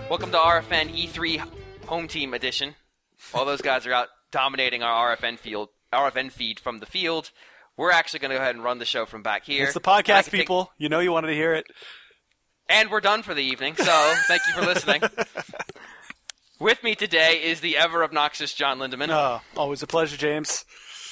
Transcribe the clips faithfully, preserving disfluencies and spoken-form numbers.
Welcome to R F N E three Home Team Edition. All those guys are out dominating our R F N field, R F N feed from the field. We're actually going to go ahead and run the show from back here. It's the podcast, people. Take... You know you wanted to hear it. And we're done for the evening, so thank you for listening. With me today is the ever obnoxious John Lindemann. Oh, always a pleasure, James.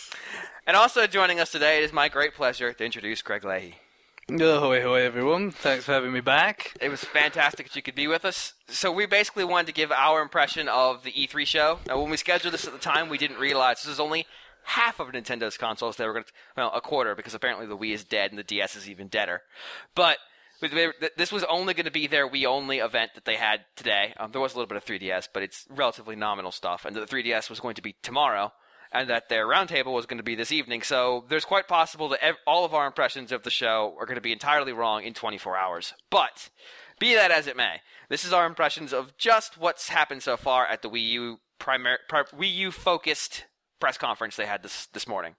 And also joining us today, it is my great pleasure to introduce Greg Leahy. Ahoy, ahoy, everyone. Thanks for having me back. It was fantastic that you could be with us. So we basically wanted to give our impression of the E three show. Now, when we scheduled this at the time, we didn't realize this is only half of Nintendo's consoles. They were going to, well, a quarter, because apparently the Wii is dead and the D S is even deader. But this was only going to be their Wii-only event that they had today. Um, there was a little bit of three D S, but it's relatively nominal stuff. And the three D S was going to be tomorrow, and that their roundtable was going to be this evening. So there's quite possible that ev- all of our impressions of the show are going to be entirely wrong in twenty-four hours. But be that as it may, this is our impressions of just what's happened so far at the Wii U primar- pri- Wii U focused press conference they had this this morning.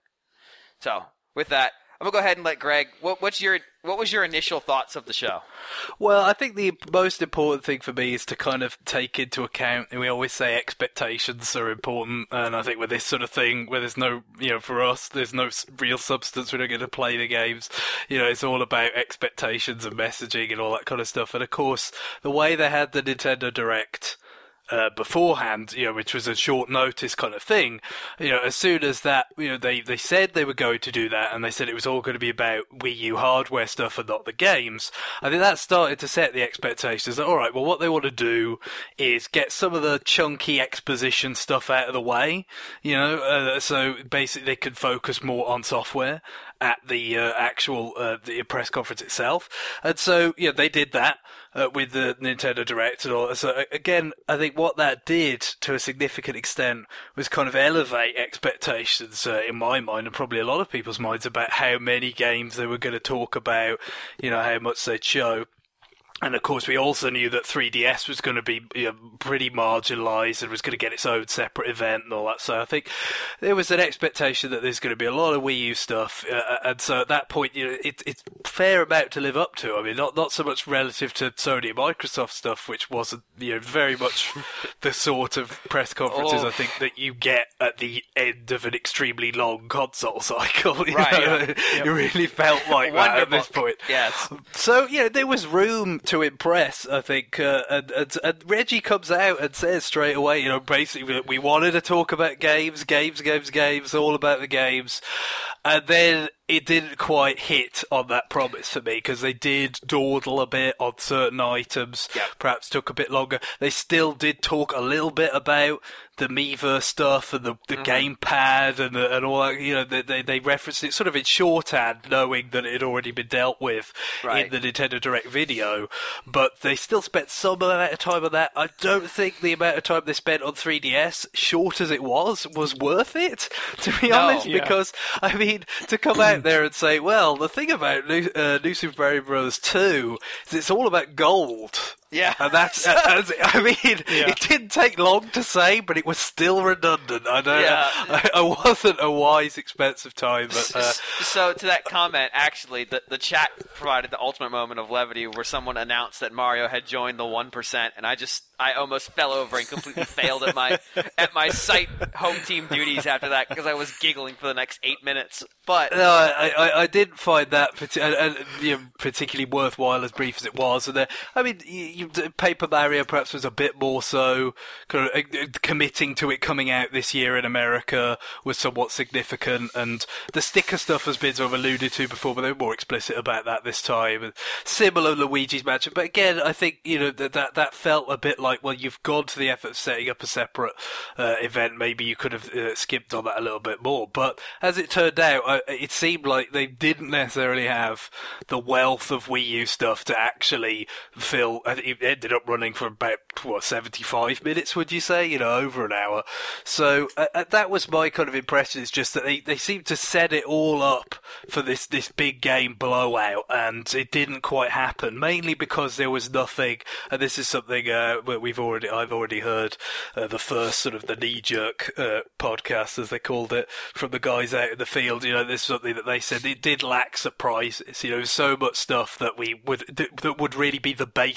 So with that, I'm gonna go ahead and let Greg. What, what's your what was your initial thoughts of the show? Well, I think the most important thing for me is to kind of take into account, and we always say expectations are important, and I think with this sort of thing, where there's no, you know, for us, there's no real substance, we don't get to play the games, you know, it's all about expectations and messaging and all that kind of stuff, and of course, the way they had the Nintendo Direct Uh, beforehand, you know, which was a short notice kind of thing, you know, as soon as that, you know, they, they said they were going to do that, and they said it was all going to be about Wii U hardware stuff and not the games, I think that started to set the expectations that, alright, well, what they want to do is get some of the chunky exposition stuff out of the way, you know, uh, so basically they could focus more on software at the uh, actual uh, the press conference itself. And so, yeah, they did that uh, with the Nintendo Direct and all. So, again, I think what that did, to a significant extent, was kind of elevate expectations uh, in my mind, and probably a lot of people's minds, about how many games they were going to talk about, you know, how much they'd show. And of course, we also knew that three D S was going to be, you know, pretty marginalised and was going to get its own separate event and all that. So I think there was an expectation that there's going to be a lot of Wii U stuff. Uh, and so at that point, you know, it, it's fair amount to live up to. I mean, not not so much relative to Sony and Microsoft stuff, which wasn't, you know, very much the sort of press conferences oh. I think that you get at the end of an extremely long console cycle. You right. know? Yeah. It yep. really felt like that at this point. Yes. So, you know, there was room to impress, I think, uh, and, and, and Reggie comes out and says straight away, you know, basically that we wanted to talk about games, games, games, games, all about the games, and then it didn't quite hit on that promise for me, because they did dawdle a bit on certain items, yep. perhaps took a bit longer. They still did talk a little bit about the Miiverse stuff and the, the mm-hmm. gamepad and the, and all that. You know, they, they they referenced it sort of in shorthand, knowing that it had already been dealt with right. in the Nintendo Direct video. But they still spent some amount of time on that. I don't think the amount of time they spent on three D S, short as it was, was worth it, to be no, honest. yeah. Because, I mean, to come out there and say, well, the thing about New, uh, New Super Mario Bros. two is it's all about gold. Yeah. And that's, uh, I mean, yeah. it didn't take long to say, but it was still redundant. I know yeah. I, I wasn't a wise, expensive time. But, uh, so, to that comment, actually, the, the chat provided the ultimate moment of levity where someone announced that Mario had joined the one percent, and I just, I almost fell over and completely failed at my at my site home team duties after that, because I was giggling for the next eight minutes. But no, I, I, I didn't find that partic- uh, uh, you know, particularly worthwhile, as brief as it was. And uh, I mean, you, you, Paper Mario perhaps was a bit more so. Kind of, uh, committing to it coming out this year in America was somewhat significant, and the sticker stuff has been sort of alluded to before, but they were more explicit about that this time. And similar Luigi's Mansion, but again, I think, you know, that that, that felt a bit like, well, you've gone to the effort of setting up a separate uh, event. Maybe you could have uh, skipped on that a little bit more. But as it turned out, I, it seemed like they didn't necessarily have the wealth of Wii U stuff to actually fill. I think it ended up running for about, what, seventy-five minutes, would you say? You know, over an hour. So uh, that was my kind of impression, is just that they, they seemed to set it all up for this, this big game blowout, and it didn't quite happen, mainly because there was nothing, and this is something uh, we've already, I've already heard uh, the first sort of the knee-jerk uh, podcast, as they called it, from the guys out in the field. You know, this is something that they said, it did lack surprises. You know, so much stuff that we would, that would really be the baseline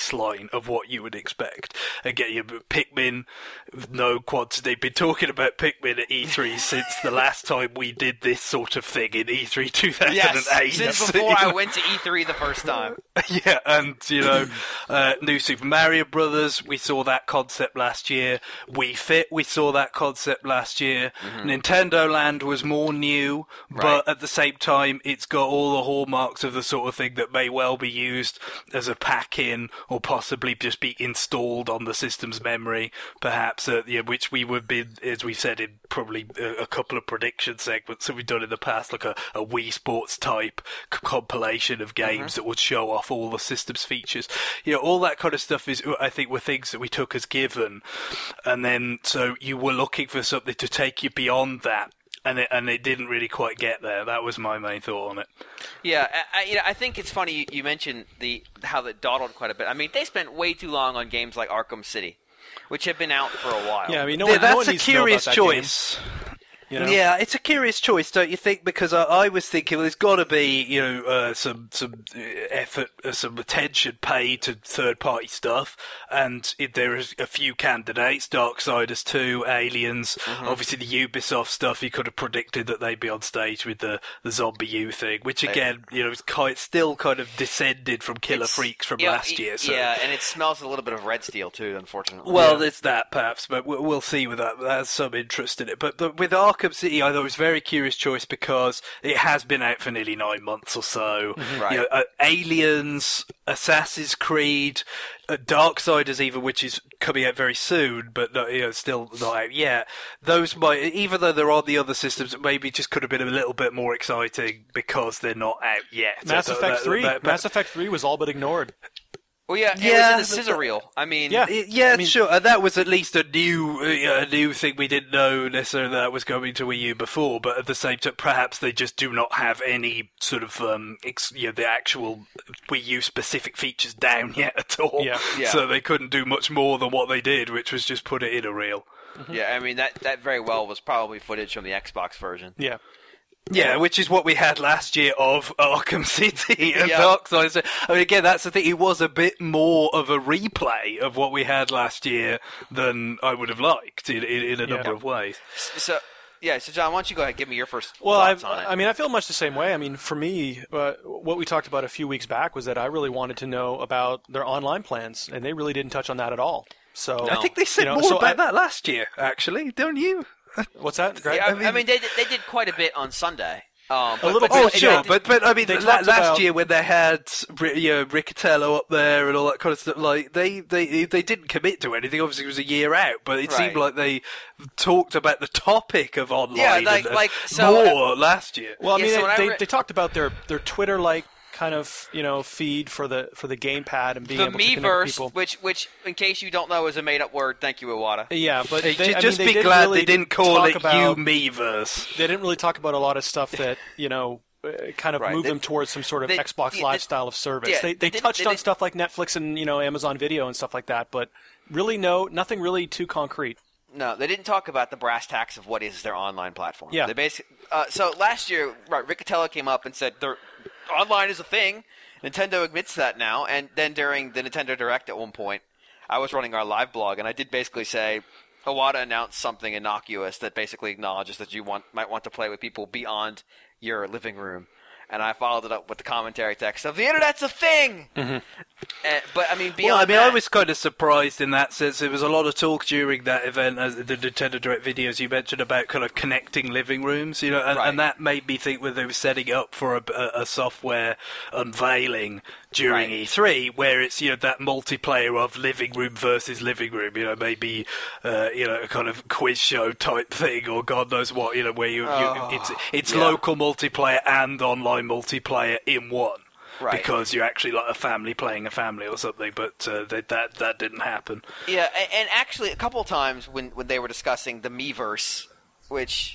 baseline of what you would expect. Again, you Pikmin, no quads. They've been talking about Pikmin at E three since the last time we did this sort of thing in E three two thousand eight. Yes, since before I went to E three the first time. Yeah, and, you know, uh, new Super Mario Brothers, we saw that concept last year. Wii Fit, we saw that concept last year. Mm-hmm. Nintendo Land was more new, right. but at the same time, it's got all the hallmarks of the sort of thing that may well be used as a pack-in, or possibly just be installed on the system's memory, perhaps, uh, yeah, which we would be, as we've said in probably a, a couple of prediction segments that we've done in the past, like a, a Wii Sports type c- compilation of games mm-hmm. that would show off all the system's features. You know, all that kind of stuff is, I think, were things that we took as given, and then so you were looking for something to take you beyond that. And it, and it didn't really quite get there. That was my main thought on it. Yeah, I, you know, I think it's funny you, you mentioned the how it dawdled quite a bit. I mean, they spent way too long on games like Arkham City, which have been out for a while. Yeah, I mean, no yeah, one, that's no one a needs to know curious about that choice. game. You know? Yeah, it's a curious choice, don't you think? Because I, I was thinking, well, there's got to be, you know, uh, some some effort, uh, some attention paid to third-party stuff, and if there is a few candidates, Darksiders two, Aliens, mm-hmm. obviously the Ubisoft stuff. You could have predicted that they'd be on stage with the the Zombie U thing, which again, you know, is kind, still kind of descended from Killer it's, Freaks from you know, last year. So. Yeah, and it smells a little bit of Red Steel too, unfortunately. Well, yeah. there's that perhaps, but we'll, we'll see with that. There's some interest in it, but the, with Arkham City, I thought it was a very curious choice because it has been out for nearly nine months or so. Mm-hmm. Right. You know, uh, Aliens, Assassin's Creed, uh, Darksiders even, which is coming out very soon, but not, you know, still not out yet. Those might, even though they're on the other systems, maybe just could have been a little bit more exciting because they're not out yet. Mass So Effect that, three, that, that, Mass Effect three was all but ignored. Well, yeah, yeah, it was in the scissor reel. I mean, yeah, yeah, I mean, sure. And that was at least a new, uh, a new thing we didn't know necessarily that was coming to Wii U before. But at the same time, perhaps they just do not have any sort of, um, ex- you know, the actual Wii U specific features down yet at all. Yeah. Yeah. So they couldn't do much more than what they did, which was just put it in a reel. Mm-hmm. Yeah, I mean that that very well was probably footage from the Xbox version. Yeah. Yeah, which is what we had last year of Arkham City and Yeah. Darksiders. I mean, again, that's the thing. It was a bit more of a replay of what we had last year than I would have liked in, in, in a Yeah. number of ways. So, yeah, so John, why don't you go ahead and give me your first Well, thoughts I've, on it? I mean, I feel much the same way. I mean, for me, uh, what we talked about a few weeks back was that I really wanted to know about their online plans, and they really didn't touch on that at all. So No. I think they said you know, more so about I- that last year, actually, don't you? What's that? Greg? yeah, I, I mean- I mean, they did- they did quite a bit on Sunday. Um, but, little but bit. Oh, they- sure, they- but but I mean, they la- talked last about- year when they had Ri- you know, Riccatello up there and all that kind of stuff, like they, they they didn't commit to anything. Obviously, it was a year out, but it seemed Right. like they talked about the topic of online Yeah, like- and, like, so- more last year. Well, I Yeah, mean, so they, when I they, re- they talked about their, their Twitter-like kind of, you know, feed for the for the gamepad and being the able to connect with Miiverse, people. which, which, in case you don't know, is a made-up word. Thank you, Iwata. Yeah, but Hey, they, ju- I just mean, they be didn't glad really they didn't call talk it about, You Miiverse. They didn't really talk about a lot of stuff that, you know, uh, kind of Right. move They- them towards some sort of they- Xbox yeah, Live they- style of service. yeah, they they they didn't- touched they on didn't- stuff like Netflix and, you know, Amazon Video and stuff like that, but really no, nothing really too concrete. No, they didn't talk about the brass tacks of what is their online platform. Yeah. They basically, uh, so last year, right, Riccatello came up and said their online is a thing. Nintendo admits that now, and then during the Nintendo Direct at one point, I was running our live blog, and I did basically say, Iwata announced something innocuous that basically acknowledges that you want might want to play with people beyond your living room. And I followed it up with the commentary text of, the internet's a thing! Mm-hmm. Uh, but, I mean, beyond Well, I mean, that, I was kind of surprised in that sense. There was a lot of talk during that event, as the Nintendo Direct videos you mentioned, about kind of connecting living rooms, you know, and, Right. and that made me think whether they were setting up for a, a, a software unveiling during Right. E three, where it's, you know, that multiplayer of living room versus living room, you know, maybe, uh, you know, a kind of quiz show type thing, or God knows what, you know, where you, Oh, you it's it's yeah. local multiplayer and online multiplayer in one. Right. Because you're actually like a family playing a family or something, but uh, that, that that didn't happen. Yeah, and, and actually, a couple of times when, when they were discussing the Miiverse, which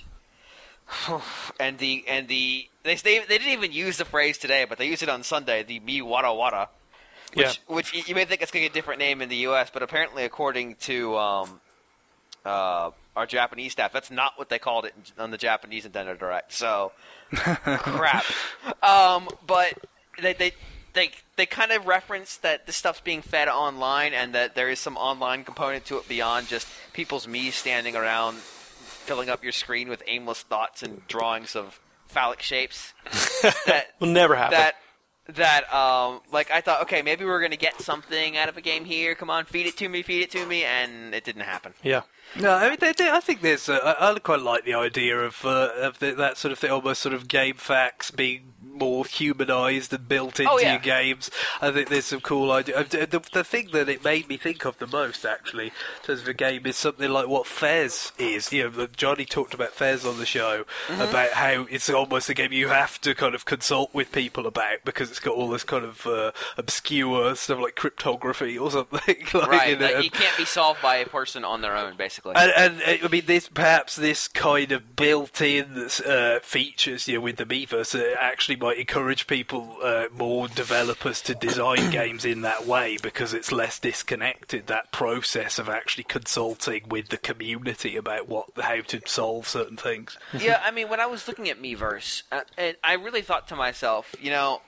and the and the they, they they didn't even use the phrase today, but they used it on Sunday. The Mi Wada Wada, which Yeah. which you may think it's going to get a different name in the U S, but apparently, according to um, uh, our Japanese staff, that's not what they called it on the Japanese Nintendo Direct. So crap. Um, but they they they they kind of reference that this stuff's being fed online and that there is some online component to it beyond just people's me standing around filling up your screen with aimless thoughts and drawings of phallic shapes. That will never happen. That that um like I thought, okay, maybe we're gonna get something out of a game here. Come on, feed it to me, feed it to me, and it didn't happen. Yeah. No, I mean, they, they, I think there's. Uh, I, I quite like the idea of uh, of the, that sort of thing, almost sort of game facts being more humanised and built into Oh, yeah. your games. I think there's some cool idea. The, the thing that it made me think of the most, actually, in terms of a game, is something like what Fez is. You know, Johnny talked about Fez on the show, mm-hmm. about how it's almost a game you have to kind of consult with people about because it's got all this kind of uh, obscure stuff like cryptography or something. like, Right, you know, like and- it can't be solved by a person on their own, basically. And, and uh, I mean, this perhaps this kind of built-in uh, features, you know, with the Miiverse, uh, actually might encourage people, uh, more developers, to design games in that way because it's less disconnected. That process of actually consulting with the community about what, how to solve certain things. Yeah, I mean, when I was looking at Miiverse, uh, and I really thought to myself, you know,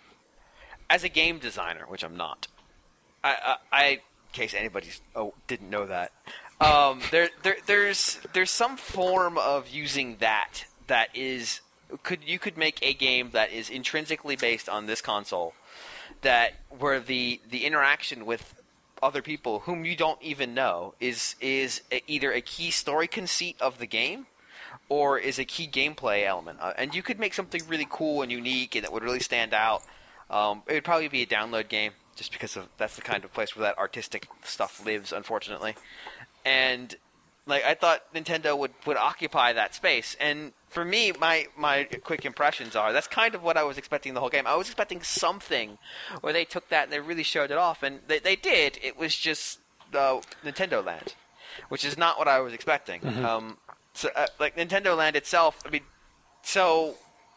as a game designer, which I'm not, I, I, I in case anybody oh, didn't know that. Um, there, there, there's, there's some form of using that that is could you could make a game that is intrinsically based on this console, that where the the interaction with other people whom you don't even know is is a, either a key story conceit of the game, or is a key gameplay element, uh, and you could make something really cool and unique and that would really stand out. Um, it would probably be a download game, just because of that's the kind of place where that artistic stuff lives, unfortunately. And like I thought Nintendo would, would occupy that space. And for me, my, my quick impressions are that's kind of what I was expecting the whole game. I was expecting something where they took that and they really showed it off, and they they did. It was just uh, Nintendo Land, which is not what I was expecting. Mm-hmm. Um, so uh, like Nintendo Land itself, I mean, so.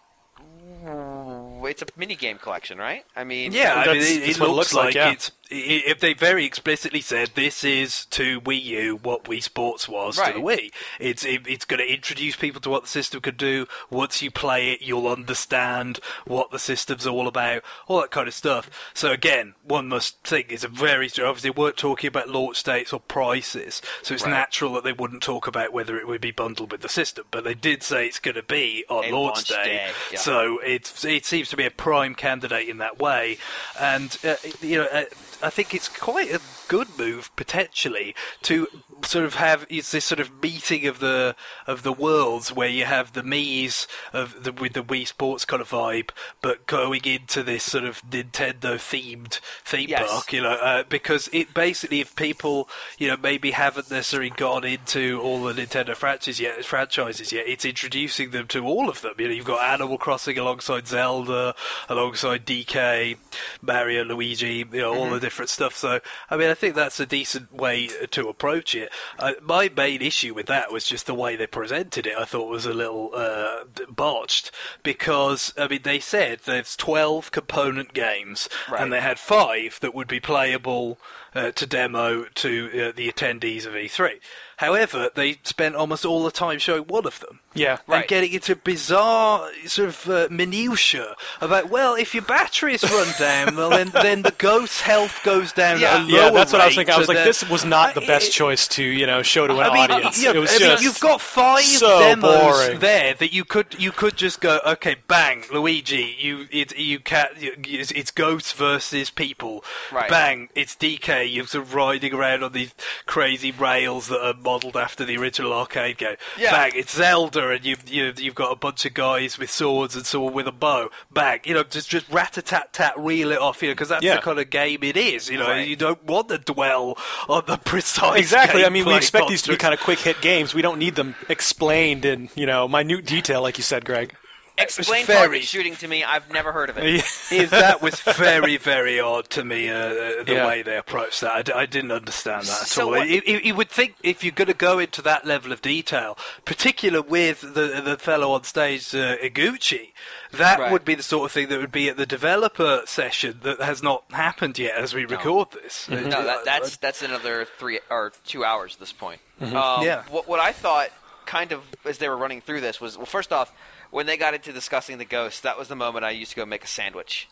It's a mini game collection, right? I mean, yeah, I mean, That's- it, that's it what it looks looks like like, yeah. it's. i- If they very explicitly said this is to Wii U what Wii Sports was Right. to the Wii, it's it, it's going to introduce people to what the system could do. Once you play it, you'll understand what the system's all about, all that kind of stuff. So again, one must think it's a very obviously they weren't talking about launch dates or prices, so it's Right. natural that they wouldn't talk about whether it would be bundled with the system. But they did say it's going to be on A launch launch day, day, yeah. so it's it seems to be a prime candidate in that way, and uh, you know uh, I think it's quite a good move potentially to sort of have it's this sort of meeting of the of the worlds where you have the Mii's of the with the Wii Sports kind of vibe, but going into this sort of Nintendo themed theme Yes. park, you know, uh, because it basically if people you know maybe haven't necessarily gone into all the Nintendo franchises yet, franchises yet, it's introducing them to all of them. You know, you've got Animal Crossing alongside Zelda, alongside D K, Mario, Luigi, you know, all the different stuff. So, I mean, I think that's a decent way to approach it. Uh, my main issue with that was just the way they presented it. I thought was a little uh, botched because, I mean, they said there's twelve component games Right. and they had five that would be playable uh, to demo to uh, the attendees of E three. However, they spent almost all the time showing one of them. Yeah. Right. And getting into bizarre sort of uh, minutiae about, well, if your batteries run down, well, then, then the ghost's health goes down Yeah. at a lower Yeah, that's what I was rate, thinking. I was so like, then- this was not the I- best it- choice to, you know, show to an I mean, audience. yeah, it was I mean, just you've got five so demos boring. there that you could you could just go, okay, bang, Luigi, you it you can it's, it's ghosts versus people, Right. bang, it's D K, you're sort of riding around on these crazy rails that are modelled after the original arcade game, Yeah. bang, it's Zelda, and you've you, you've got a bunch of guys with swords and someone with a bow, bang, you know, just just rat-a-tat-tat, reel it off, you know, because that's Yeah. the kind of game it is, you know, Right. you don't want to dwell on the precise Exactly. I mean, we gameplay expect these to be constructs. kind of quick hit games. We don't need them explained in, you know, minute detail, like you said, Greg. Explain very- target shooting to me. I've never heard of it. Is that was very, very odd to me, uh, uh, the Yeah. way they approached that. I, d- I didn't understand that at So all. what- You, you- you would think if you're going to go into that level of detail, particular with the the fellow on stage, uh, Iguchi, that Right. would be the sort of thing that would be at the developer session that has not happened yet as we record this. No, that, that's that's another three or two hours at this point. Um, Yeah. What, what I thought, kind of, as they were running through this, was well, first off, when they got into discussing the ghosts, that was the moment I used to go make a sandwich.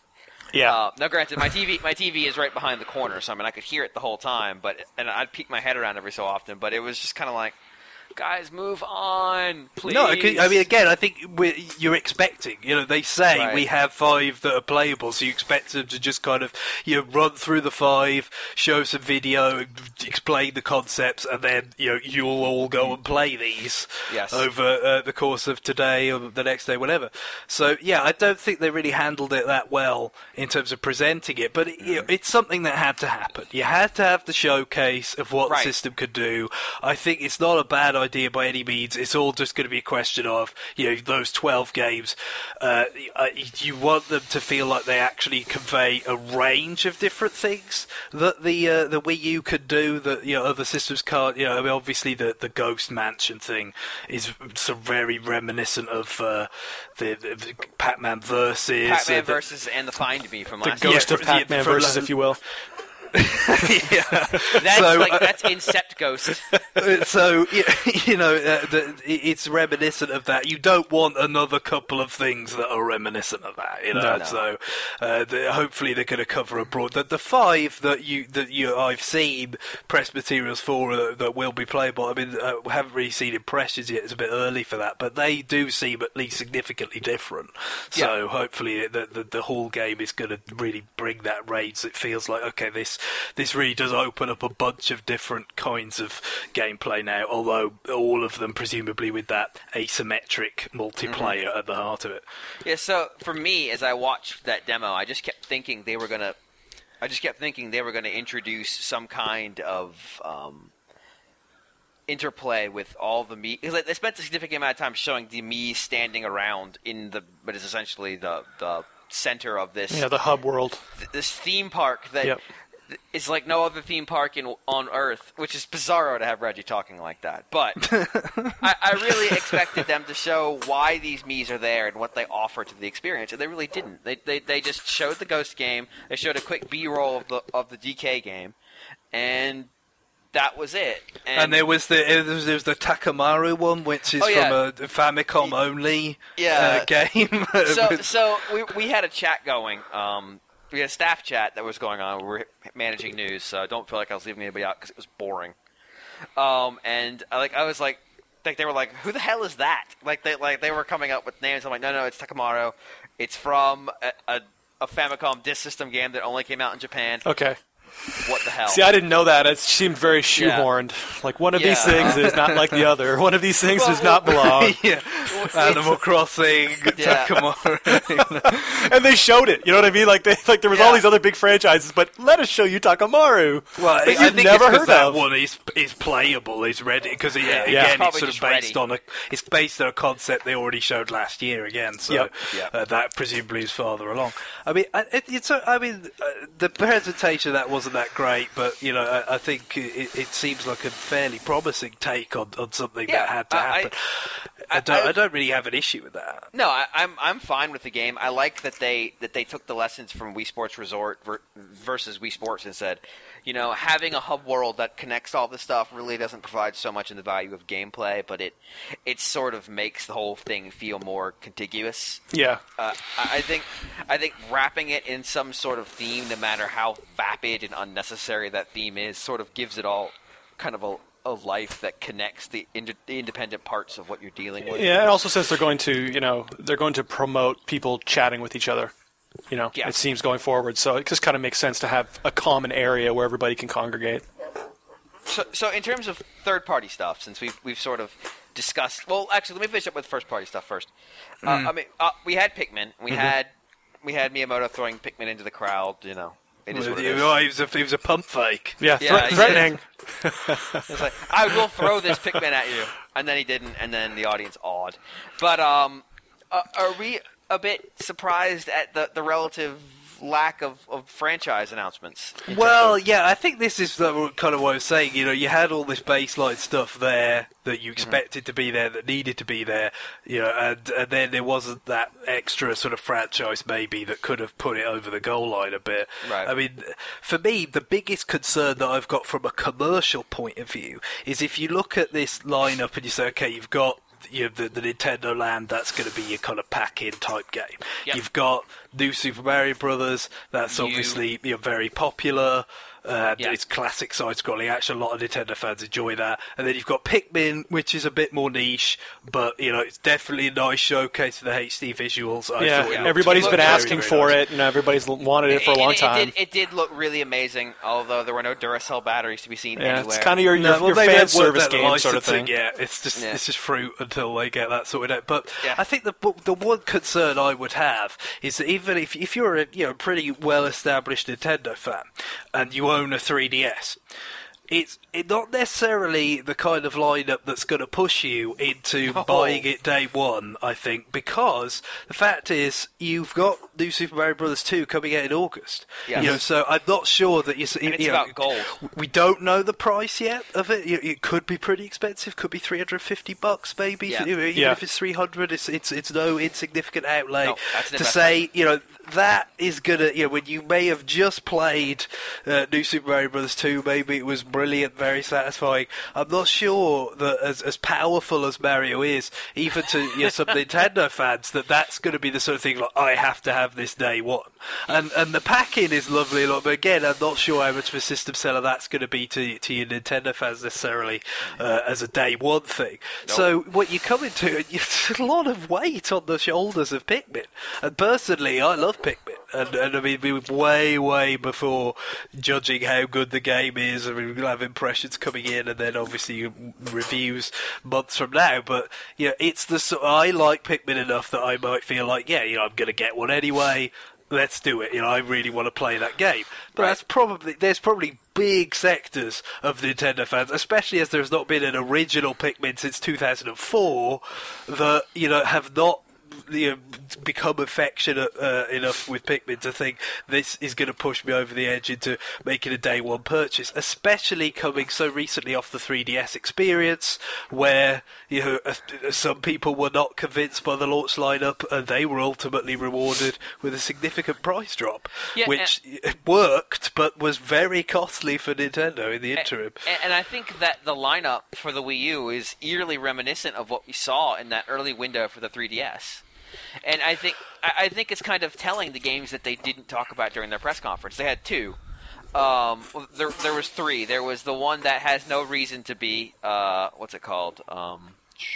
Yeah. Uh, now, granted, my T V my T V is right behind the corner, so I mean I could hear it the whole time, but and I'd peek my head around every so often. But it was just kind of like, guys, move on, please. No, I I mean, again, I think we're, you're expecting, you know, they say Right. we have five that are playable, so you expect them to just kind of, you know, run through the five, show some video, explain the concepts, and then, you know, you'll all go and play these Yes. over uh, the course of today or the next day, whatever. So, yeah, I don't think they really handled it that well in terms of presenting it, but it, you know, it's something that had to happen. You had to have the showcase of what Right. the system could do. I think it's not a bad idea by any means. It's all just going to be a question of, you know, those twelve games. Uh, you want them to feel like they actually convey a range of different things that the uh, the Wii U could do that, you know, other systems can't. You know, I mean, obviously the the Ghost Mansion thing is so very reminiscent of uh, the, the Pac-Man versus Pac-Man uh, the, versus and the Find Me from The last ghost year. of Pac-Man for- versus, if you will. yeah. That's So, like uh, that's Incept Ghost. so you, you know uh, the, it's reminiscent of that. You don't want another couple of things that are reminiscent of that, you know. No, no. So uh, the, hopefully they're going to cover a broad. The, the five that you that you I've seen press materials for uh, that will be playable. I mean, uh, we haven't really seen impressions yet. It's a bit early for that, but they do seem at least significantly different. So Yeah. hopefully the, the the whole game is going to really bring that range. It feels like, okay, this this really does open up a bunch of different kinds of gameplay now, although all of them presumably with that asymmetric multiplayer Mm-hmm. at the heart of it. Yeah, so for me, as I watched that demo, I just kept thinking they were gonna. I just kept thinking they were gonna introduce some kind of um, interplay with all the Mii, because they spent a significant amount of time showing the Mii standing around in the, but is essentially the the center of this Yeah, the hub world. th- this theme park that Yep. th- is like no other theme park in on Earth, which is bizarro to have Reggie talking like that. But I, I really expected them to show why these Miis are there and what they offer to the experience, and they really didn't. They they, they just showed the Ghost game. They showed a quick B-roll of the of the D K game, and that was it. And, there was the there was, there was the Takamaru one, which is Oh, yeah. from a Famicom only Yeah. uh, game. so so we we had a chat going. Um, we had a staff chat that was going on. We were managing news, so I don't feel like I was leaving anybody out because it was boring. Um, and I, like I was like, like they were like, "Who the hell is that?" Like they like they were coming up with names. I'm like, "No, no, it's Takamaru. It's from a, a, a Famicom disk system game that only came out in Japan." Okay. What the hell? See, I didn't know that. It seemed very shoehorned. Like, one of these Yeah. things is not like the other. One of these things Well, does not belong. yeah, Animal Crossing, Yeah. Takamaru. And they showed it. You know what I mean? Like, they, like there was all Yeah. these other big franchises, but let us show you Takamaru. Well, that I you've think never it's 'cause heard that of. one is is playable, is ready because yeah, Yeah. again Yeah. it's Probably sort of just based ready. on a it's based on a concept they already showed last year again. So Yep. Yep. Uh, that presumably is farther along. I mean, I- it, it's a- I mean uh, the presentation of that wasn't that great, but you know I, I think it, it seems like a fairly promising take on, on something Yeah, that had to I- I- happen. I, I- don't I- I don't really have an issue with that. No, I, I'm I'm fine with the game. I like that they that they took the lessons from Wii Sports Resort ver- versus Wii Sports and said, you know, having a hub world that connects all this stuff really doesn't provide so much in the value of gameplay, but it it sort of makes the whole thing feel more contiguous. Yeah. Uh, I I think I think wrapping it in some sort of theme, no matter how vapid and unnecessary that theme is, sort of gives it all kind of a, a life that connects the, ind- the independent parts of what you're dealing with. Yeah, it also says they're going to, you know, they're going to promote people chatting with each other. You know, Yeah. it seems going forward. So it just kind of makes sense to have a common area where everybody can congregate. So, so in terms of third-party stuff, since we've we've sort of discussed, well, actually, let me finish up with first-party stuff first. Uh, I mean, uh, we had Pikmin, we had we had Miyamoto throwing Pikmin into the crowd. You know, it is what it is. Oh, he was a he was a pump fake. Yeah, Yeah, thre- he threatening. It's like, I will throw this Pikmin at you, and then he didn't, and then the audience awed. But um, uh, are we a bit surprised at the the relative lack of, of franchise announcements? in terms Well, of- yeah, I think this is the, kind of what I was saying. You know, you had all this baseline stuff there that you expected to be there, that needed to be there. You know, and, and then there wasn't that extra sort of franchise maybe that could have put it over the goal line a bit. Right. I mean, for me, the biggest concern that I've got from a commercial point of view is if you look at this lineup and you say, okay, you've got you know, the, the Nintendo Land, that's going to be your kind of pack-in type game. Yep. You've got New Super Mario Brothers, that's You- obviously you know, very popular. Uh, Yeah. It's classic side-scrolling action. A lot of Nintendo fans enjoy that. And then you've got Pikmin, which is a bit more niche, but you know it's definitely a nice showcase of the H D visuals. I Yeah, thought it looked everybody's It been looked very, asking very for nice. it, and everybody's l- wanted it for a long it, time. It did, it did look really amazing, although there were no Duracell batteries to be seen yeah, anywhere. it's kind of your, your, No, well, your they fan haven't worked service out the game sort of licensing thing. yet. It's just Yeah. it's just fruit until they get that sorted out. But Yeah. I think the the one concern I would have is that even if if you're a you know pretty well established Nintendo fan and you own a three D S, it's it not necessarily the kind of lineup that's going to push you into No. buying it day one. I think because the fact is you've got New Super Mario Bros. two coming out in August. Yes. You know, so I'm not sure that you. And it's you know, about gold. We don't know the price yet of it. It it could be pretty expensive. Could be three hundred fifty bucks, maybe. Yeah. Even Yeah. if it's three hundred, it's it's it's no insignificant outlay. No, that's an to investment. say, you know, that is gonna, you know, when you may have just played uh, New Super Mario Bros. two, maybe it was brilliant, very satisfying. I'm not sure that as as powerful as Mario is, even to you know, some Nintendo fans, that that's going to be the sort of thing like I have to have this day one. And and the pack-in is lovely, but again, I'm not sure how much of a system seller that's going to be to to your Nintendo fans necessarily uh, as a day one thing. So what you come into, it's a lot of weight on the shoulders of Pikmin. And personally, I love Pikmin, and, and I mean, we were way, way before judging how good the game is. I mean, we'll have impressions coming in, and then obviously reviews months from now. But you know, it's the sort I like Pikmin enough that I might feel like, yeah, you know, I'm going to get one anyway. Let's do it. You know, I really want to play that game. But Right. that's probably there's probably big sectors of Nintendo fans, especially as there's not been an original Pikmin since two thousand four, that you know have not you know, become affectionate uh, enough with Pikmin to think this is going to push me over the edge into making a day one purchase, especially coming so recently off the three D S experience, where you know uh, some people were not convinced by the launch lineup, and they were ultimately rewarded with a significant price drop, Yeah, which worked but was very costly for Nintendo in the interim. And, and I think that the lineup for the Wii U is eerily reminiscent of what we saw in that early window for the three D S. And I think I I think it's kind of telling the games that they didn't talk about during their press conference. They had two. Um, well, there there was three. There was the one that has no reason to be. Uh, what's it called? Um,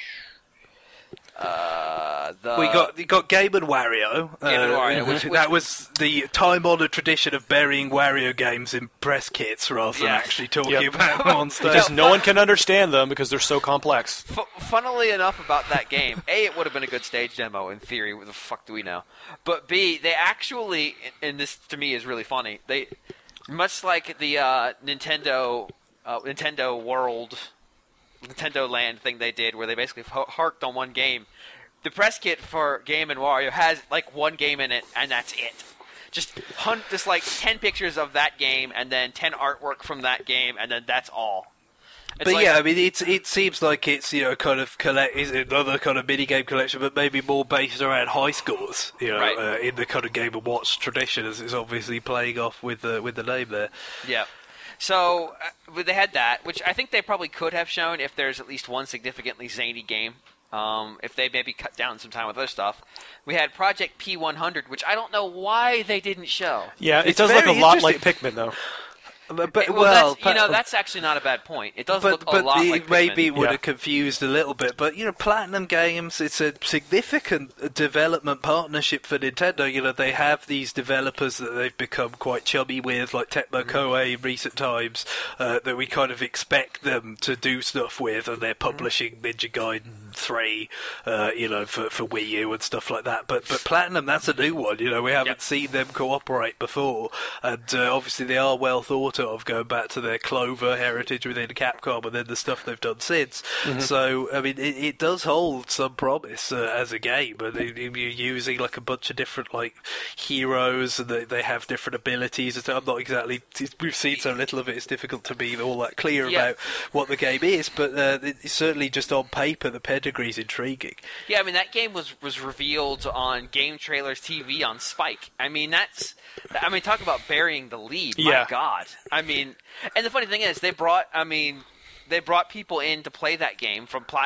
uh, the We got you got Game and Wario. Game and Wario, which- that was the time-honored tradition of burying Wario games in press kits rather than Yeah. actually talking Yep. about them on stage. Because no one can understand them because they're so complex. F- funnily enough about that game, A, it would have been a good stage demo in theory. What the fuck do we know? But B, they actually, and this to me is really funny. They, much like the uh, Nintendo, uh, Nintendo World, Nintendo Land thing they did, where they basically h- harked on one game. The press kit for Game and Wario has like one game in it, and that's it. Just hunt, just like ten pictures of that game, and then ten artwork from that game, and then that's all. It's But like- yeah, I mean, it's it seems like it's you know kind of collect is another kind of mini game collection, but maybe more based around high scores. You know, Right. uh, in the kind of Game and Watch tradition, as it's obviously playing off with the with the name there. Yeah. So uh, they had that, which I think they probably could have shown if there's at least one significantly zany game. Um, if they maybe cut down some time with other stuff. We had Project P one hundred, which I don't know why they didn't show. Yeah, it It's does look a very lot like interesting. Pikmin, though. But, but well, well, that's, you know, pa- that's actually not a bad point. It does but look a but lot the, like maybe Pikmin. would Yeah. have confused a little bit. But you know, Platinum Games, it's a significant development partnership for Nintendo. You know, they have these developers that they've become quite chummy with, like Tecmo Koei in recent times, uh, that we kind of expect them to do stuff with, and they're publishing Ninja Gaiden three, uh, you know, for for Wii U and stuff like that. But but Platinum, that's a new one. You know, we haven't Yep. seen them cooperate before, and uh, obviously they are well thought of, going back to their Clover heritage within Capcom and then the stuff they've done since. So, I mean, it, it does hold some promise uh, as a game. But they, you're using like a bunch of different like heroes, and they, they have different abilities. And I'm not exactly. We've seen so little of it; it's difficult to be all that clear Yeah. about what the game is. But uh, it's certainly just on paper, the pedigree's intriguing. Yeah, I mean, that game was, was revealed on Game Trailers T V on Spike. I mean, that's... I mean, talk about burying the lead. My Yeah. God. I mean... And the funny thing is, they brought... I mean, they brought people in to play that game from Platinum.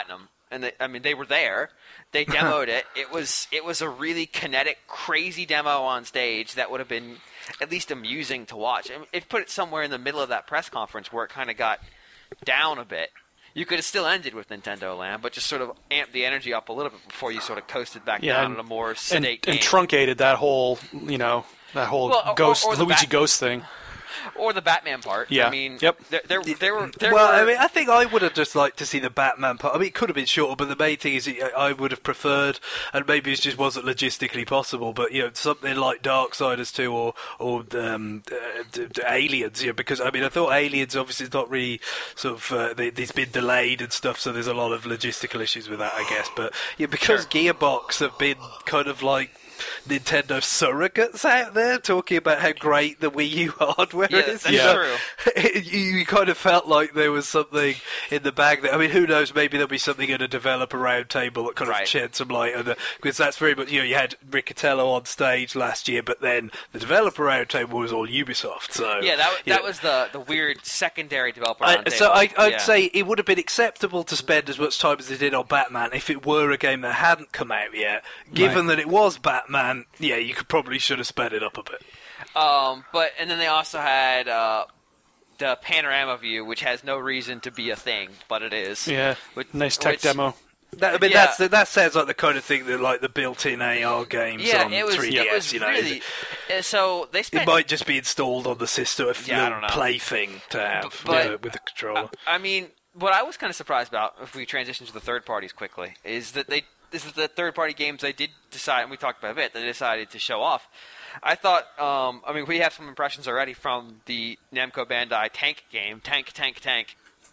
and they, I mean they were there. They demoed it. It was it was a really kinetic, crazy demo on stage that would have been at least amusing to watch. I mean, if you put it somewhere in the middle of that press conference where it kind of got down a bit, you could have still ended with Nintendo Land, but just sort of amped the energy up a little bit before you sort of coasted back Yeah, down and- in a more and, sedate and game. truncated that whole, you know, that whole Well, or- ghost or the Luigi Bat- Ghost thing. Or the Batman part. Yeah. I mean, Yep. there, there, there were. There well, were, I mean, I think I would have just liked to see the Batman part. I mean, it could have been shorter, but the main thing is I I would have preferred, and maybe it just wasn't logistically possible, but, you know, something like Darksiders two or, or um, uh, d- d- Aliens, you know, because, I mean, I thought Aliens obviously is not really sort of, uh, they, it's been delayed and stuff, so there's a lot of logistical issues with that, I guess, but, yeah, because Sure. Gearbox have been kind of like Nintendo surrogates out there talking about how great the Wii U hardware Yeah, is. that's you know? true. you, you kind of felt like there was something in the bag there. I mean, who knows? Maybe there'll be something in a developer roundtable that kind Right. of shed some light on the, because that's very much, you know, you had Riccatello on stage last year, but then the developer roundtable was all Ubisoft. So yeah, that, you that know. was the, the weird secondary developer I, roundtable. so I, I'd Yeah. say it would have been acceptable to spend as much time as they did on Batman if it were a game that hadn't come out yet. Given that it was Batman, yeah, you could probably should have sped it up a bit. Um, but and then they also had uh, the panorama view, which has no reason to be a thing, but it is. Yeah, Which- nice tech which- demo. That, I mean, Yeah. that's that sounds like the kind of thing that like the built-in A R games Yeah, on it was. three D S. It was you know, really. uh, So they it spent. might just be installed on the system, a Yeah, I little don't know. plaything to have But- with, a, with a controller. I mean, what I was kind of surprised about, if we transition to the third parties quickly, is that they is that the third party games they did decide, and we talked about it a bit, they decided to show off. I thought, um, I mean, we have some impressions already from the Namco Bandai Tank game, Tank, Tank, Tank,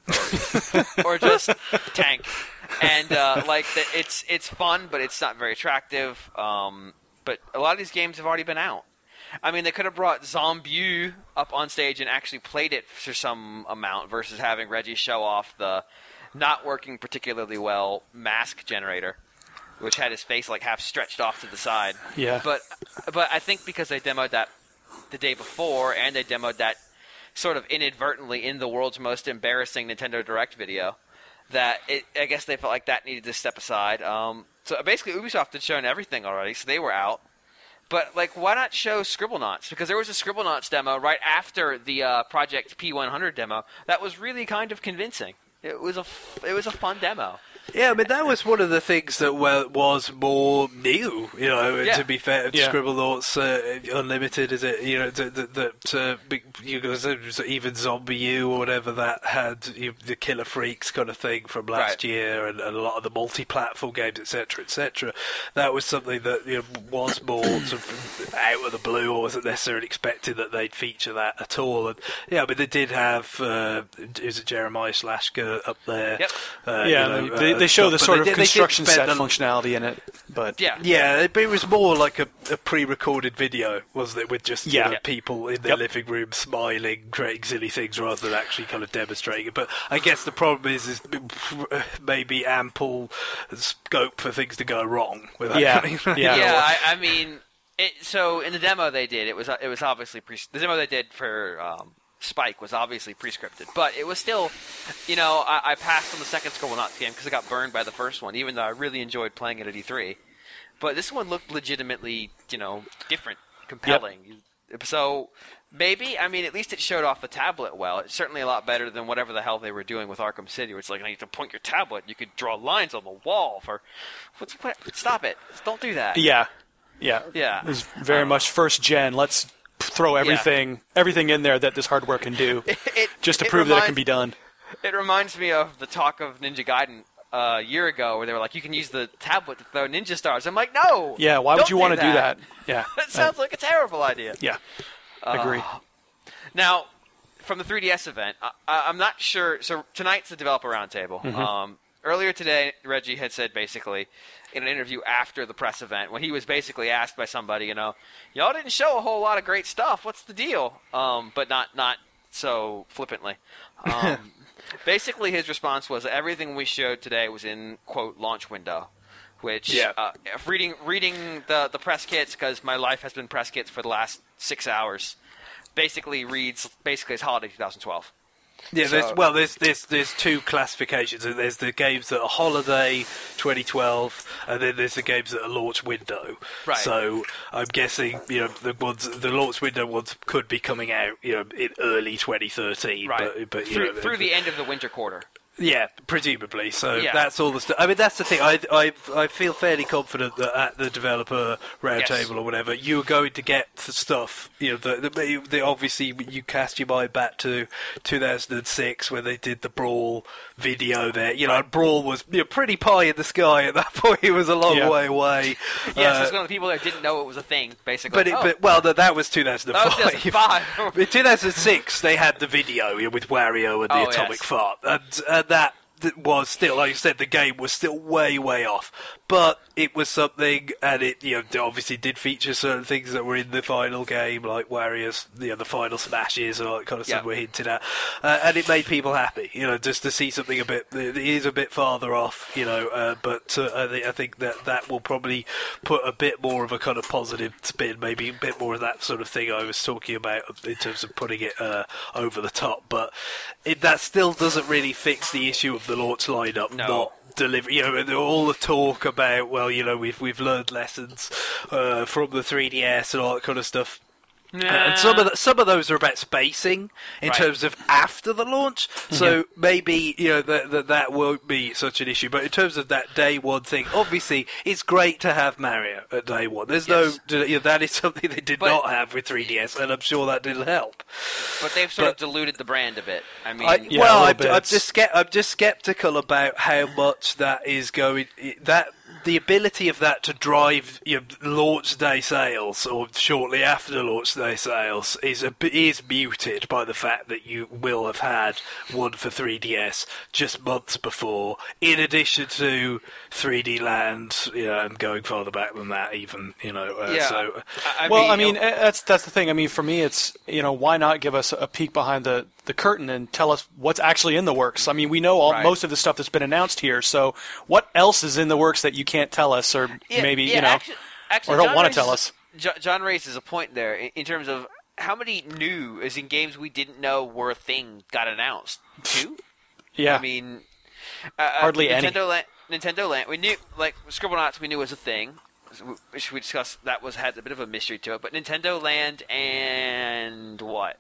or just Tank, and uh, like the, it's it's fun, but it's not very attractive. Um, but a lot of these games have already been out. I mean, they could have brought Zombie up on stage and actually played it for some amount versus having Reggie show off the not working particularly well mask generator, which had his face like half stretched off to the side. Yeah. But but I think because they demoed that the day before and they demoed that sort of inadvertently in the world's most embarrassing Nintendo Direct video, that it, I guess they felt like that needed to step aside. Um, so basically, Ubisoft had shown everything already, so they were out. But like, why not show Scribblenauts? Because there was a Scribblenauts demo right after the uh, Project P one hundred demo that was really kind of convincing. It was a f- it was a fun demo. Yeah, I mean, that was one of the things that well, was more new, you know, Yeah. to be fair, Yeah. Scribblenauts uh, Unlimited, is it, you know, that, that uh, big- you know, even Zombie U or whatever that had, you know, the Killer Freaks kind of thing from last Right. year and, and a lot of the multi-platform games, et cetera, et cetera. That was something that, you know, was more sort of out of the blue or wasn't necessarily expected that they'd feature that at all. And yeah, but they did have, uh, is it Jeremiah Slashka up there? Yep. Uh, Yeah, you know, they, uh, they show the stuff, but sort they of did- they did construction spend set a- functionality in it, but Yeah. Yeah, but it was more like a, a pre-recorded video, wasn't it? With just you Yeah. know, people in their Yep. living room smiling, creating silly things, rather than actually kind of demonstrating it. But I guess the problem is, is maybe ample scope for things to go wrong with that. Yeah. kind of- Yeah. Yeah, I, I mean, it, so in the demo they did, it was it was obviously pre- the demo they did for um, Spike was obviously pre-scripted, but it was still, you know, I, I passed on the second Scribblenauts game because I got burned by the first one, even though I really enjoyed playing it at E three. But this one looked legitimately, you know, different, compelling. So maybe, I mean, at least it showed off the tablet well. It's certainly a lot better than whatever the hell they were doing with Arkham City, where it's like, I need to point your tablet. You could draw lines on the wall for. What's what? Stop it! Don't do that. yeah, yeah, Yeah. It was very much first gen. Let's throw everything everything in there that this hardware can do, It, just to it prove that it reminds- can be done. It reminds me of the talk of Ninja Gaiden uh, a year ago, where they were like, "You can use the tablet to throw ninja stars." I'm like, "No." Yeah, why would don't you want to that? do that? Yeah, That sounds like a terrible idea. yeah, agree. Now, from the three D S event, I, I- I'm not sure. So tonight's the developer roundtable. Mm-hmm. Um, earlier today, Reggie had said basically in an interview after the press event, when he was basically asked by somebody, you know, y'all didn't show a whole lot of great stuff. What's the deal? Um, but not not so flippantly. Um, basically, his response was everything we showed today was in quote launch window. Which, Yeah. uh, if reading reading the the press kits, because my life has been press kits for the last six hours, basically reads basically as holiday twenty twelve. Yeah, So- there's, well, there's, there's there's two classifications. There's the games that are holiday twenty twelve, and then there's the games that are launch window. Right. So I'm guessing, you know, the ones, the launch window ones could be coming out, you know, in early twenty thirteen. Right. But, but you through, know, through the end of the winter quarter. Yeah, presumably. So Yeah. that's all the stuff. I mean, that's the thing. I, I, I feel fairly confident that at the developer roundtable Yes. or whatever, you're going to get the stuff. You know, the, the, the, obviously you cast your mind back to two thousand six when they did the Brawl video there. You know, and Brawl was, you know, pretty pie in the sky at that point. It was a long Yeah. way away. Yes, Uh, there's one of the people that didn't know it was a thing, basically. but, it, Oh, but well, that, that was two thousand five. that was two thousand five. In two thousand six, they had the video, you know, with Wario and the Oh, atomic yes. fart, and, and that th- was still, like you said, the game was still way, way off. But it was something, and it, you know, obviously did feature certain things that were in the final game, like Wario's, you know, the final smashes and all that kind of stuff Yeah. were hinted at, uh, and it made people happy, you know, just to see something a bit, it is a bit farther off, you know, uh, but uh, I, think, I think that that will probably put a bit more of a kind of positive spin, maybe a bit more of that sort of thing I was talking about in terms of putting it uh, over the top, but it, that still doesn't really fix the issue of the launch lineup No. not deliver, you know, and all the talk about, well, you know, we've we've learned lessons uh, from the three D S and all that kind of stuff. And some of the, some of those are about spacing in Right. terms of after the launch. So maybe, you know, that, that that won't be such an issue. But in terms of that day one thing, obviously it's great to have Mario at day one. There's Yes. no, you know, that is something they did But- not have with three D S, and I'm sure that didn't help. But they've sort of but- diluted the brand a bit. I mean, I, Yeah, a well, little I'm, bit. I'm just ske- I'm just skeptical about how much that is going. That the ability of that to drive, you know, launch day sales or shortly after launch day sales is a, is muted by the fact that you will have had one for three D S just months before, in addition to three D Land, you know, and going farther back than that, even, you know. Uh, yeah. So I, I Well, mean, I mean, you know, eh, that's that's the thing. I mean, for me, it's, you know, why not give us a peek behind the, the curtain and tell us what's actually in the works? I mean, we know all Right. most of the stuff that's been announced here. So, what else is in the works that you can't tell us, or yeah, maybe yeah, you know, actually, actually, or don't John want to raises- tell us? Jo- John raises a point there in, in terms of how many new, as in games we didn't know were a thing, got announced. Two? Yeah, I mean, uh, Hardly any. Nintendo Land, Nintendo Land. We knew, like Scribblenauts, we knew was a thing. Which we discussed, that was had a bit of a mystery to it. But Nintendo Land and what?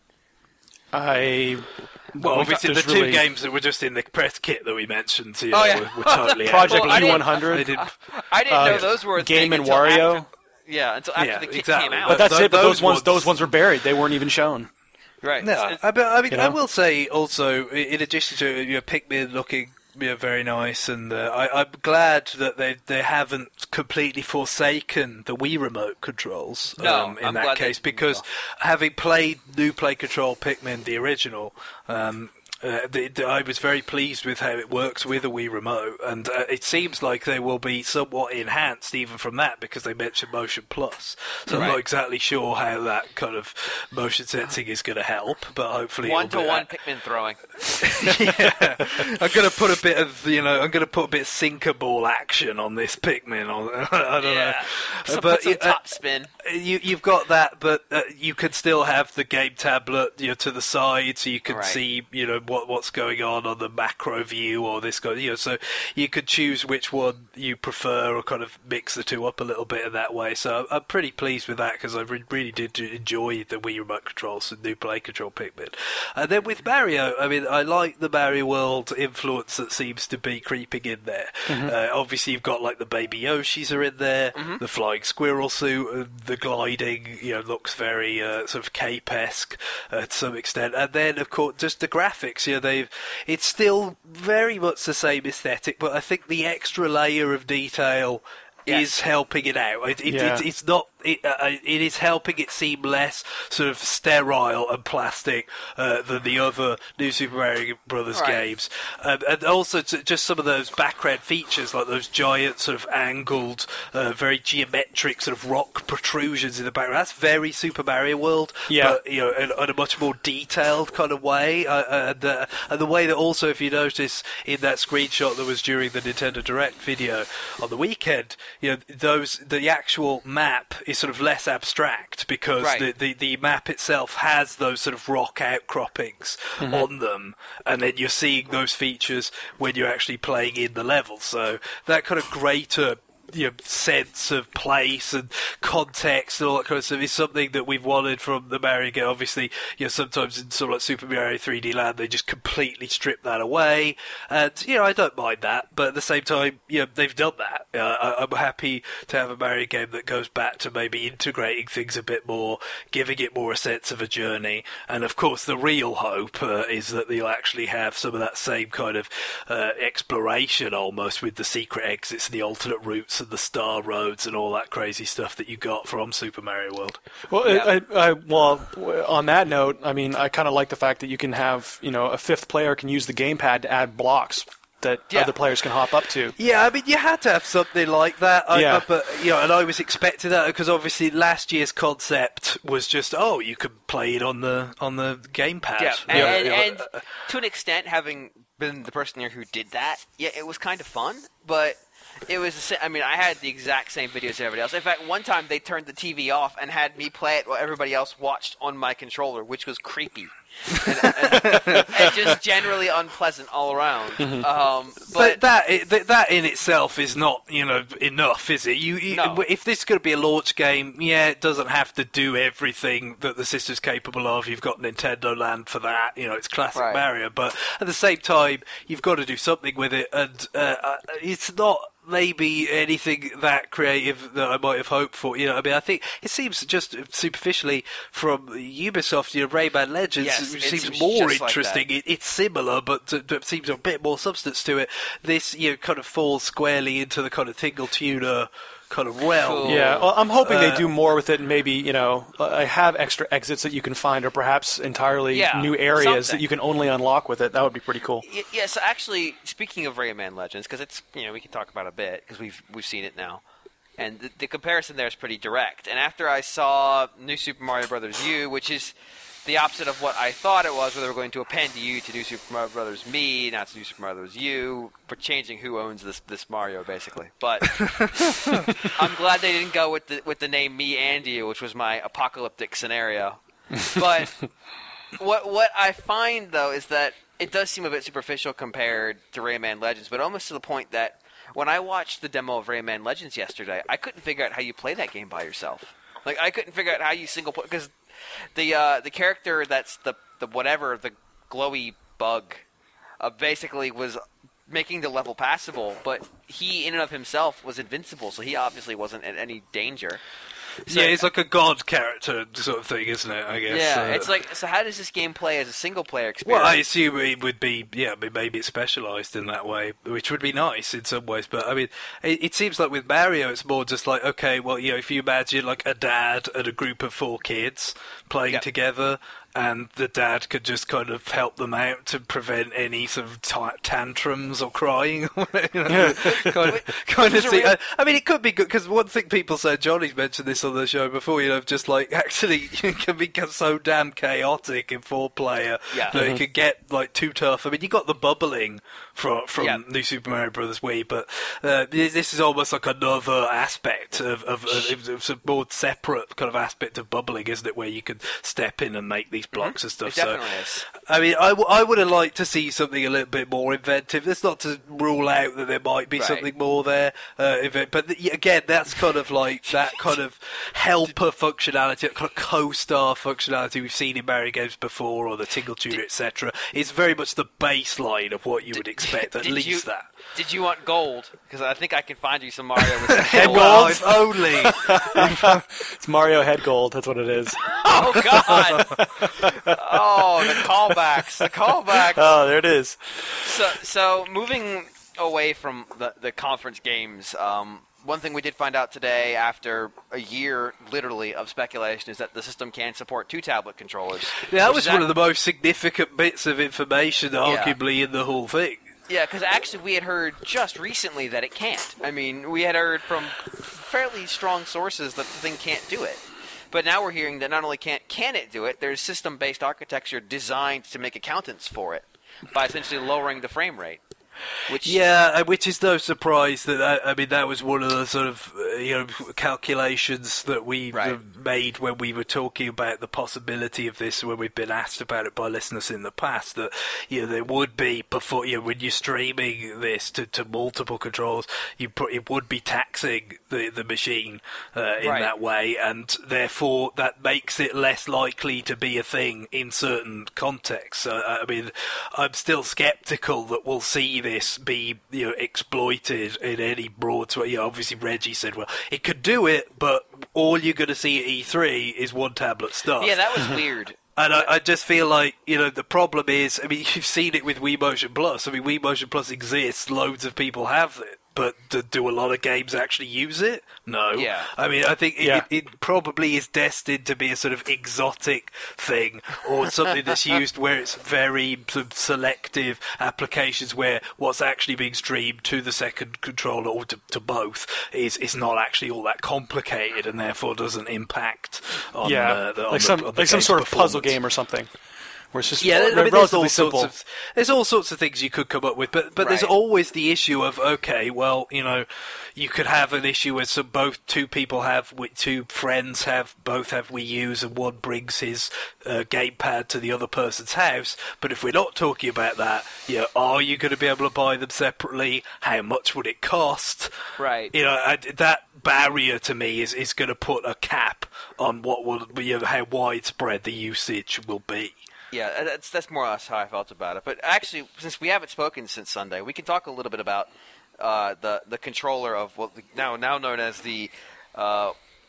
I. well, obviously the there's two really- games that were just in the press kit that we mentioned, you Oh, know, yeah. were, were totally out. Project Well, I P didn't- one hundred. They didn't. I didn't Uh, know those were a Game thing and until Wario? After, yeah, until after Yeah, the kit exactly. came out. But that's Th- it. But those, those ones, ones- those ones were buried. They weren't even shown. right. No, It's- I, but, I mean, You I know? will say also, i- in addition to, you know, Pikmin looking, you know, very nice, and uh, I, I'm glad that they they haven't completely forsaken the Wii Remote controls. No, um, in I'm that glad they- case, because having played New Play Control Pikmin the original. Um, Uh, the, the, I was very pleased with how it works with a Wii Remote, and uh, it seems like they will be somewhat enhanced even from that, because they mentioned Motion Plus. So I'm Right. not exactly sure how that kind of motion sensing is going to help, but hopefully one it'll to be- one Pikmin throwing. yeah, I'm going to put a bit of, you know, I'm going to put a bit of sinker ball action on this Pikmin. On, I don't Yeah. know, So but put some uh, top spin. you, you've got that, but uh, you can still have the game tablet, you know, to the side, so you can Right. see, you know, what what's going on on the macro view or this guy, you know, so you could choose which one you prefer or kind of mix the two up a little bit in that way. So I'm pretty pleased with that, because I re- really did enjoy the Wii Remote controls and New Play Control Pikmin. And then with Mario, I mean, I like the Mario World influence that seems to be creeping in there. Uh, obviously, you've got like the baby Yoshis are in there, the flying squirrel suit, uh, the gliding, you know, looks very uh, sort of cape-esque uh, to some extent. And then, of course, just the graphics. You know, they've it's still very much the same aesthetic, but I think the extra layer of detail Yes. is helping it out. It, it, Yeah. it, it's not. It, uh, it is helping it seem less sort of sterile and plastic uh, than the other New Super Mario Brothers Right. games, um, and also to, just some of those background features, like those giant sort of angled, uh, very geometric sort of rock protrusions in the background. That's very Super Mario World, Yeah. but you know, in, in a much more detailed kind of way. Uh, and, uh, and the way that also, if you notice in that screenshot that was during the Nintendo Direct video on the weekend, you know, those the actual map is is sort of less abstract because Right. the, the, the map itself has those sort of rock outcroppings Mm-hmm. on them, and then you're seeing those features when you're actually playing in the level. So that kind of greater, you know, sense of place and context and all that kind of stuff is something that we've wanted from the Mario game. Obviously, you know, sometimes in sort of like Super Mario three D Land, they just completely strip that away, and you know, I don't mind that. But at the same time, you know, they've done that. Uh, I, I'm happy to have a Mario game that goes back to maybe integrating things a bit more, giving it more a sense of a journey. And of course, the real hope uh, is that they'll actually have some of that same kind of uh, exploration almost with the secret exits and the alternate routes and the star roads and all that crazy stuff that you got from Super Mario World. Well, Yeah. I, I, well, on that note, I mean, I kind of like the fact that you can have, you know, a fifth player can use the gamepad to add blocks that Yeah. other players can hop up to. Yeah, I mean, you had to have something like that. I, Yeah. I- but you know, and I was expecting that because obviously last year's concept was just, oh, you could play it on the on the gamepad. Yeah, and, You know, and, you know, and to an extent, having been the person here who did that, yeah, it was kind of fun, but it was, the sa- I mean, I had the exact same videos as everybody else. In fact, one time they turned the T V off and had me play it while everybody else watched on my controller, which was creepy. and, and, and just generally unpleasant all around. Um, But, but that i- th- that in itself is not, you know, enough, is it? You, you No. if this is going to be a launch game, yeah, it doesn't have to do everything that the system's capable of. You've got Nintendo Land for that, you know, it's classic Right. Mario. But at the same time, you've got to do something with it, and uh, uh, it's not maybe anything that creative that I might have hoped for. You know, I mean, I think it seems just superficially from Ubisoft, you know, Rayman Legends Yes, it it seems seems more just like interesting. that. It, it's similar, but uh, it seems a bit more substance to it. This, you know, kind of falls squarely into the kind of Tingle Tuner kind of realm. Cool. Yeah, well, I'm hoping Uh, they do more with it, and maybe, you know, I have extra exits that you can find, or perhaps entirely Yeah, new areas something. that you can only unlock with it. That would be pretty cool. Y- Yeah, so actually, speaking of Rayman Legends, because it's, you know, we can talk about it a bit because we've we've seen it now, and the, the comparison there is pretty direct. And after I saw New Super Mario Brothers U, which is the opposite of what I thought it was, where they were going to append U to New Super Mario Brothers Me, not to New Super Mario Brothers U, for changing who owns this this Mario, basically. But I'm glad they didn't go with the with the name Me and You, which was my apocalyptic scenario. But what what I find though is that it does seem a bit superficial compared to Rayman Legends, but almost to the point that when I watched the demo of Rayman Legends yesterday, I couldn't figure out how you play that game by yourself. Like I couldn't figure out how you single play because the uh, the character that's the the whatever the glowy bug uh, basically was making the level passable, but he in and of himself was invincible, so he obviously wasn't in any danger. So- yeah, it's like a god character sort of thing, isn't it? I guess. Yeah, Uh, it's like, so how does this game play as a single player experience? Well, I assume it would be, yeah, I mean, maybe it's specialised in that way, which would be nice in some ways. But, I mean, it, it seems like with Mario, it's more just like, okay, well, you know, if you imagine, like, a dad and a group of four kids playing Yeah. together, and the dad could just kind of help them out to prevent any sort of ta- tantrums or crying. you know, kind of, kind of Which is a thing. real- I, I mean, it could be good, because one thing people said, Johnny's mentioned this on the show before, you know, just like, actually, it can become so damn chaotic in four-player Yeah. that it could get, like, too tough. I mean, you got the bubbling from, from Yeah. New Super Mario Bros. Wii, but uh, this this is almost like another aspect of, of, of it's it's a more separate kind of aspect of bubbling, isn't it, where you can step in and make these blocks and stuff. It definitely so, is. I mean, I, w- I would have liked to see something a little bit more inventive. That's not to rule out that there might be Right. something more there, uh, if it, but th- again, that's kind of like that kind of helper functionality, that kind of co-star functionality we've seen in Mario games before, or the Tingle Tuner, et cetera. It's very much the baseline of what you would expect, at Did least you- that. Did you want gold? Because I think I can find you some Mario with some Head gold. Well, gold? if only. It's Mario Head Gold. That's what it is. Oh, God! Oh, the callbacks. The callbacks. Oh, there it is. So, so moving away from the, the conference games, um, one thing we did find out today after a year, literally, of speculation is that the system can support two tablet controllers. Yeah, that which was is one ac- of the most significant bits of information, arguably, in the whole thing. Yeah, because actually we had heard just recently that it can't. I mean, we had heard from fairly strong sources that the thing can't do it. But now we're hearing that not only can't can it do it, there's system-based architecture designed to make accountants for it by essentially lowering the frame rate. Which Yeah, uh, which is no surprise that I, I mean that was one of the sort of uh, you know calculations that we Right. uh, made when we were talking about the possibility of this. When we've been asked about it by listeners in the past, that you know there would be before you know, when you're streaming this to, to multiple controls, you put, it would be taxing the the machine uh, in Right. that way, and therefore that makes it less likely to be a thing in certain contexts. Uh, I mean, I'm still sceptical that we'll see this be you know exploited in any broad way. You know, obviously Reggie said, well, it could do it, but all you're going to see at E three is one tablet stuff. yeah, that was weird. And I, I just feel like, you know, the problem is, I mean, you've seen it with Wii Motion Plus. I mean, Wii Motion Plus exists, loads of people have it, but do, do a lot of games actually use it? No. Yeah. I mean, I think it, Yeah. it, it probably is destined to be a sort of exotic thing, or something that's used where it's very sort of selective applications where what's actually being streamed to the second controller or to, to both is, is not actually all that complicated and therefore doesn't impact on yeah, uh, the, on like the- some on the like some game's sort of puzzle performance. game or something, where it's just Yeah, I mean, there's relatively all simple. sorts of there's all sorts of things you could come up with, but but there's Right. always the issue of okay, well, you know, you could have an issue where some both two people have wi- two friends have both have Wii U's and one brings his uh, gamepad to the other person's house. But if we're not talking about that, you know, are you going to be able to buy them separately? How much would it cost? Right. You know, and that barrier to me is is going to put a cap on what will you know, how widespread the usage will be. Yeah, that's that's more or less how I felt about it. But actually, since we haven't spoken since Sunday, we can talk a little bit about uh, the the controller of what the, now now known as the uh,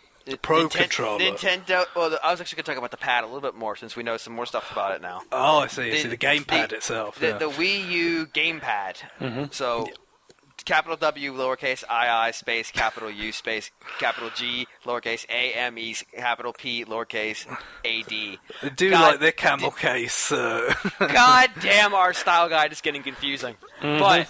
Pro Ninten- controller. Nintendo. Well, the, I was actually going to talk about the pad a little bit more since we know some more stuff about it now. Oh, I see. I The- see the gamepad the- itself. The, yeah. the Wii U gamepad. So, capital W, lowercase I I, space, capital U, space, capital G, lowercase A M E, capital P, lowercase A D. They do God- like their camel case. Uh... God damn, our style guide is getting confusing. But,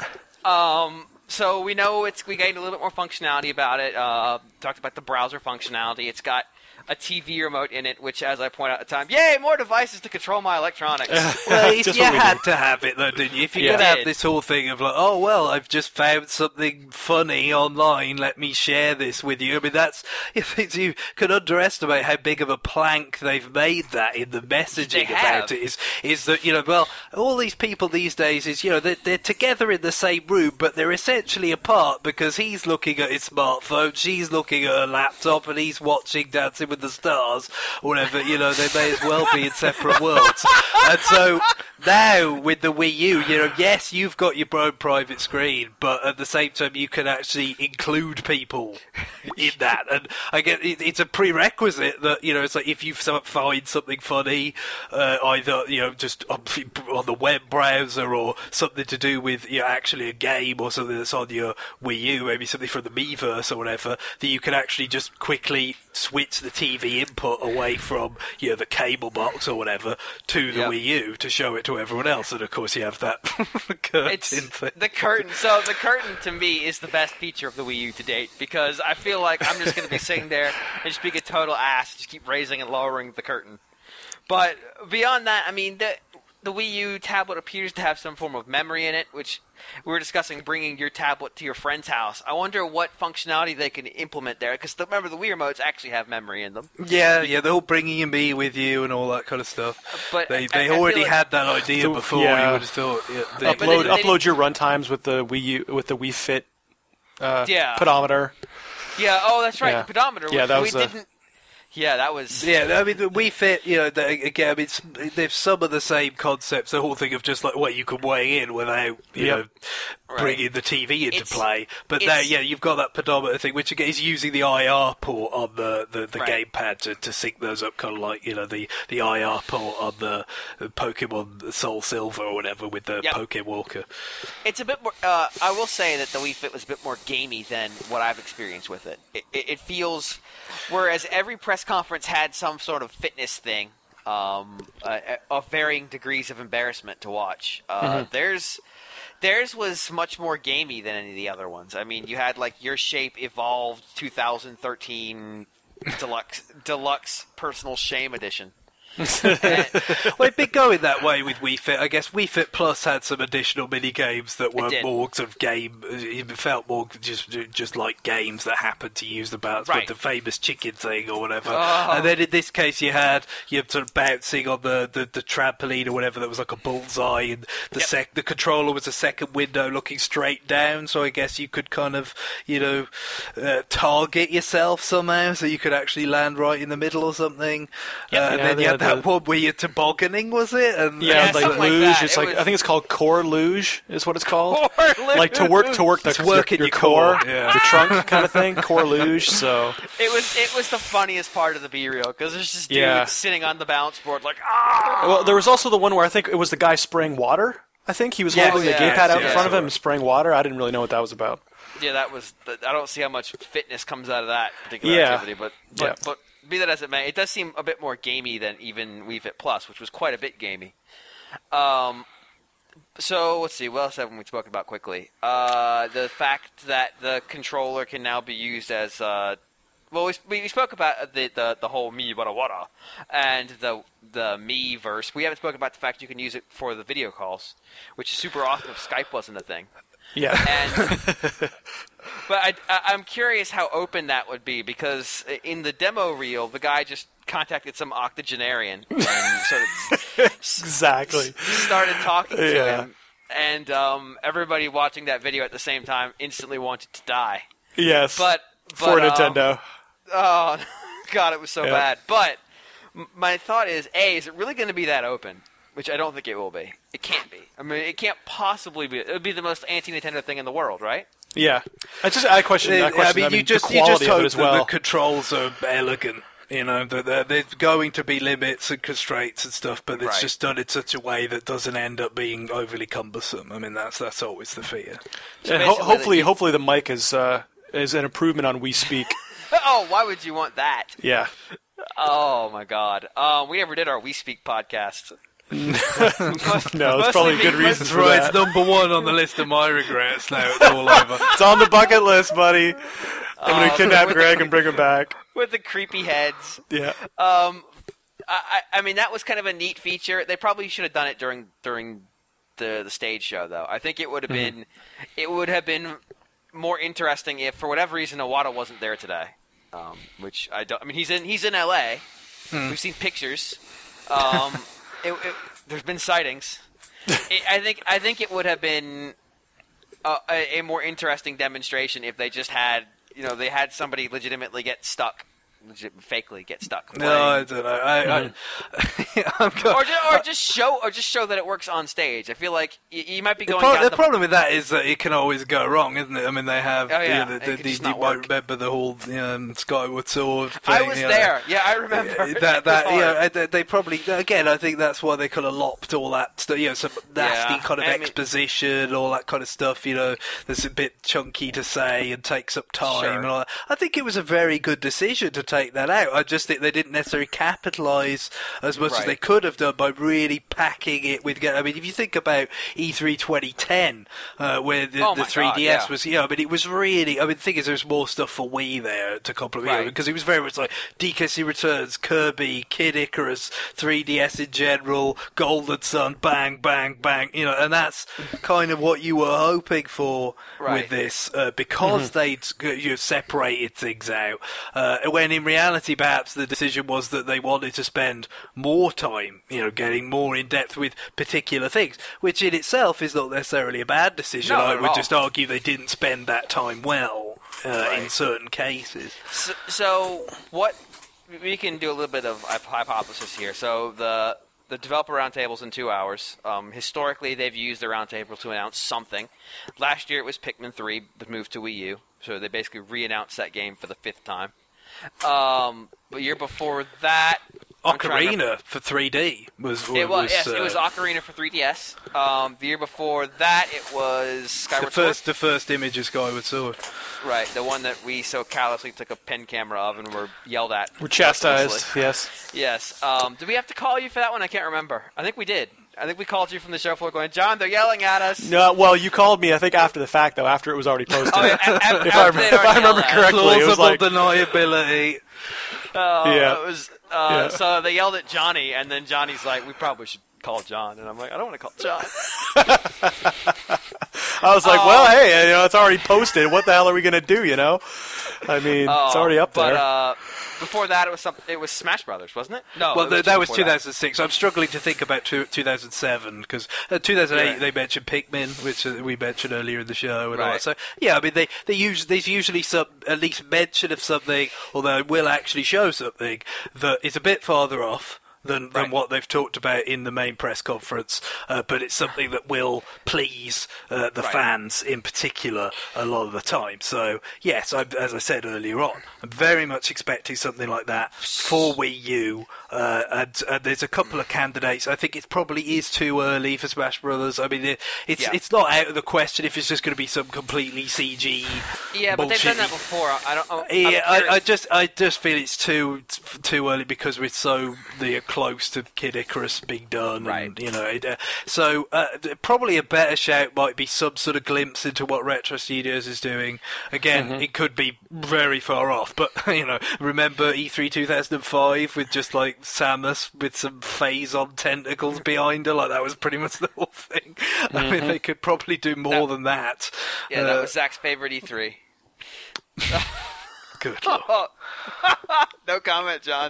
um, so we know it's we gained a little bit more functionality about it. Uh, talked about the browser functionality. It's got a T V remote in it, which, as I point out at the time, yay, more devices to control my electronics. well, you Just you what we had need. to have it, though, didn't you? If you're Yeah. going to have Did. this whole thing of like, oh, well, I've just found something funny online, let me share this with you. I mean, that's, if you can underestimate how big of a plank they've made that in the messaging They about have. it is, is that, you know, well, all these people these days is, you know, they're, they're together in the same room, but they're essentially apart because he's looking at his smartphone, she's looking at her laptop, and he's watching Dancing with the Stars, or whatever, you know, they may as well be in separate worlds. And so now with the Wii U, you know, yes, you've got your own private screen, but at the same time you can actually include people in that. And I get it, it's a prerequisite that, you know, it's like if you so- find something funny, uh, either, you know, just on, on the web browser or something to do with, you know, actually a game or something that's on your Wii U, maybe something from the Miiverse or whatever, that you can actually just quickly switch the T V input away from, you know, the cable box or whatever to the Yep. Wii U to show it to everyone else. And of course you have that curtain It's thing. the curtain. So the curtain to me is the best feature of the Wii U to date because I feel like I'm just going to be sitting there and just being a total ass, just keep raising and lowering the curtain. But beyond that, I mean, the the Wii U tablet appears to have some form of memory in it, which we were discussing bringing your tablet to your friend's house. I wonder what functionality they can implement there because remember the Wii remotes actually have memory in them. Yeah, yeah, they're all bringing your me with you and all that kind of stuff. But They I- they I feel already like- had that idea So, before. yeah. You would have thought. Yeah, they, but upload they- they- upload your runtimes with the Wii U with the Wii Fit uh, Yeah. pedometer. Yeah. Oh, that's right. Yeah. The pedometer. Yeah, we, that we was the- didn't. Yeah, that was. Yeah, I mean, the Wii Fit, you know, they, again, I mean, it's, there's some of the same concepts, the whole thing of just like, well, you can weigh in without, you Yep. know, Right. bringing the T V into It's- play. But it's- now, yeah, you've got that pedometer thing, which again is using the I R port on the, the, the Right. gamepad to, to sync those up, kind of like, you know, the, the I R port on the, the Pokemon Soul Silver or whatever with the Yep. Pokewalker. It's a bit more. Uh, I will say that the Wii Fit was a bit more gamey than what I've experienced with it. It, it, it feels, whereas every press conference had some sort of fitness thing, um, uh, of varying degrees of embarrassment to watch. Uh, There's, theirs was much more gamey than any of the other ones. I mean, you had like Your Shape Evolved twenty thirteen Deluxe Deluxe Personal Shame Edition. And, Well, it'd been going that way with Wii Fit. I guess Wii Fit Plus had some additional mini games that were did. more sort of game. It felt more just just like games that happened to use the bounce, Right. with the famous chicken thing or whatever. Oh. And then in this case, you had you sort of bouncing on the, the, the trampoline or whatever that was like a bullseye, and the Yep. sec the controller was a second window looking straight down. So I guess you could kind of you know uh, target yourself somehow, so you could actually land right in the middle or something. Yep. Uh, and Yeah, then they you had had that the- one where you're tobogganing, was it? And Yeah, Yeah, like something like luge. that. It's It like was- I think it's called core luge is what it's called. Core Like to work to work the It's your, working your your core, core, yeah. your trunk kind of thing. Core luge. So it was it was the funniest part of the B reel because there's just dude Yeah. sitting on the balance board like ah. well, there was also the one where I think it was the guy spraying water. I think he was Yes, holding yes, the gamepad out in yes, front of yes. him and spraying water. I didn't really know what that was about. Yeah, that was. The, I don't see how much fitness comes out of that particular Yeah. activity, but but, Yeah. but be that as it may, it does seem a bit more gamey than even Wii Fit Plus, which was quite a bit gamey. Um, so let's see, what else haven't we spoken about quickly? Uh, the fact that the controller can now be used as. Uh, well, we, we spoke about the, the the whole Mi Wada Wada and the the Miiverse. We haven't spoken about the fact you can use it for the video calls, which is super awesome if Skype wasn't a thing. Yeah. And, but I, I, I'm curious how open that would be, because in the demo reel, the guy just contacted some octogenarian and sort of exactly. started talking to Yeah. him, and um, everybody watching that video at the same time instantly wanted to die. Yes. But, but for um, Nintendo. oh God, it was so Yeah. bad. But m- my thought is, A, is it really going to be that open? Which I don't think it will be. It can't be. I mean, it can't possibly be. It would be the most anti-Nintendo thing in the world, right? Yeah. I just I question. I I question. mean, I mean, you just the you quality just of hope it as that well. the controls are elegant. You know, that there- there's going to be limits and constraints and stuff, but it's Right. just done in such a way that doesn't end up being overly cumbersome. I mean, that's that's always the fear. So and ho- basically hopefully, that you- hopefully the mic is uh, is an improvement on We Speak. Oh, why would you want that? Yeah. Oh my God. Um, we never did our We Speak podcast. No, Mostly there's probably me- good mostly- reasons That's for right. that. It's number one on the list of my regrets. Now it's all over. It's on the bucket list, buddy. I'm gonna Oh, kidnap with Greg the- and bring him back. with the creepy heads. Yeah. Um, I, I I mean, that was kind of a neat feature. They probably should have done it during during the the stage show, though. I think it would have Mm-hmm. been it would have been more interesting if, for whatever reason, Iwata wasn't there today. Um, which I don't. I mean, he's in he's in L A. Hmm. We've seen pictures. Um, it, it, there's been sightings. It, I think I think it would have been a, a, a more interesting demonstration if they just had you know they had somebody legitimately get stuck, legit, fakely get stuck. No, I playing. don't know. I, I, I'm go- or just, or just show or just show that it works on stage. I feel like you, you might be The, going pro- down the the problem with that is that it can always go wrong, isn't it? I mean, they have. Oh, yeah. You know, It the, could the, just you not might work. remember the whole um, Skyward Sword thing. I was you know. there. Yeah, I remember. Yeah, It that was that you know, hard. they, they probably again. I think that's why they kind of lopped all that stuff. You know, some nasty Yeah, kind of I mean- exposition, all that kind of stuff. You know, that's a bit chunky to say and takes up time Sure. and all that. I think it was a very good decision to take that out. I just think they didn't necessarily capitalise as much as Right. they could have done by really packing it with. I mean, if you think about E three twenty ten, uh, where the, Oh the my three D S God, yeah. was, you know, I mean, it was really. I mean, the thing is, there was more stuff for Wii there to complement Right. because it was very much like D K C Returns, Kirby, Kid Icarus, three D S in general, Golden Sun, bang, bang, bang, you know, and that's kind of what you were hoping for Right. with this, uh, because they'd you know, separated things out. Uh, when in reality, perhaps the decision was that they wanted to spend more time, you know, getting more in depth with particular things, which in itself is not necessarily a bad decision. No, I not at would all. just argue they didn't spend that time well uh, in Right. certain cases. So, so what we can do a little bit of hypothesis here. So the the developer roundtable's in two hours. Um, historically, they've used the roundtable to announce something. Last year, it was Pikmin three, but moved to Wii U. So they basically re-announced that game for the fifth time. Um, the year before that, I'm trying to remember- Ocarina for three D was, was It was, yes, it uh, was Ocarina for three D S. Um, the year before that, it was the Skyward first Sword. the first image of Skyward Sword. Right, the one that we so callously took a pen camera of and were yelled at. We're chastised. mercilessly. Yes. Yes. Um, did we have to call you for that one? I can't remember. I think we did. I think we called you from the show floor going, John, they're yelling at us. No, well, you called me. I think after the fact, though, after it was already posted. Oh, yeah, a- a- if after I, they'd if I already remember yelled at us. correctly, it was Plausible like deniability. Uh, Yeah. It was, uh, Yeah. So they yelled at Johnny, and then Johnny's like, "We probably should call John." And I'm like, "I don't want to call John." I was like, Uh, well, hey, you know, it's already posted. What the hell are we gonna do? You know, I mean, it's Uh, already up but, there. uh, before that, it was some, it was Smash Brothers, wasn't it? No. Well, it th- two that was before two thousand six. I'm struggling to think about two, two thousand seven because uh, two thousand eight Right. they mentioned Pikmin, which uh, we mentioned earlier in the show, and all Right. that. So yeah, I mean they they use there's usually some at least mention of something, although it will actually show something that is a bit farther off than, than Right. what they've talked about in the main press conference, uh, but it's something that will please uh, the Right. fans in particular a lot of the time. So yes, I, as I said earlier on, I'm very much expecting something like that for Wii U. Uh, and, and there's a couple of candidates. I think it probably is too early for Smash Brothers. I mean, it, it's Yeah. it's not out of the question if it's just going to be some completely C G. Yeah, but they've done that bullshit. before. I don't. I'm Yeah, I, I curious. just I just feel it's too too early because we're so the close to Kid Icarus being done, Right. And, you know, it, uh, so uh, probably a better shout might be some sort of glimpse into what Retro Studios is doing. Again, it could be very far off, but you know, remember E three two thousand five with just like Samus with some phase-on tentacles behind her, like that was pretty much the whole thing. I mean, they could probably do more That- than that. Yeah, that Uh, was Zach's favorite E three. good. Lord. No comment, John.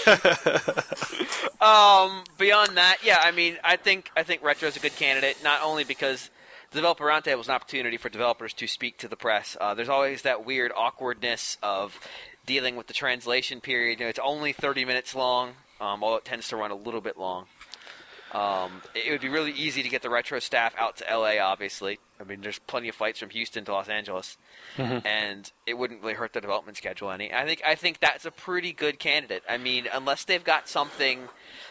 um, beyond that, yeah, I mean, I think I think Retro is a good candidate, not only because the Developer Roundtable is an opportunity for developers to speak to the press. Uh, there's always that weird awkwardness of dealing with the translation period. You know, it's only thirty minutes long, um, although it tends to run a little bit long. Um, it would be really easy to get the Retro staff out to L A, obviously. I mean, there's plenty of flights from Houston to Los Angeles, and it wouldn't really hurt the development schedule any. I think I think that's a pretty good candidate. I mean, unless they've got something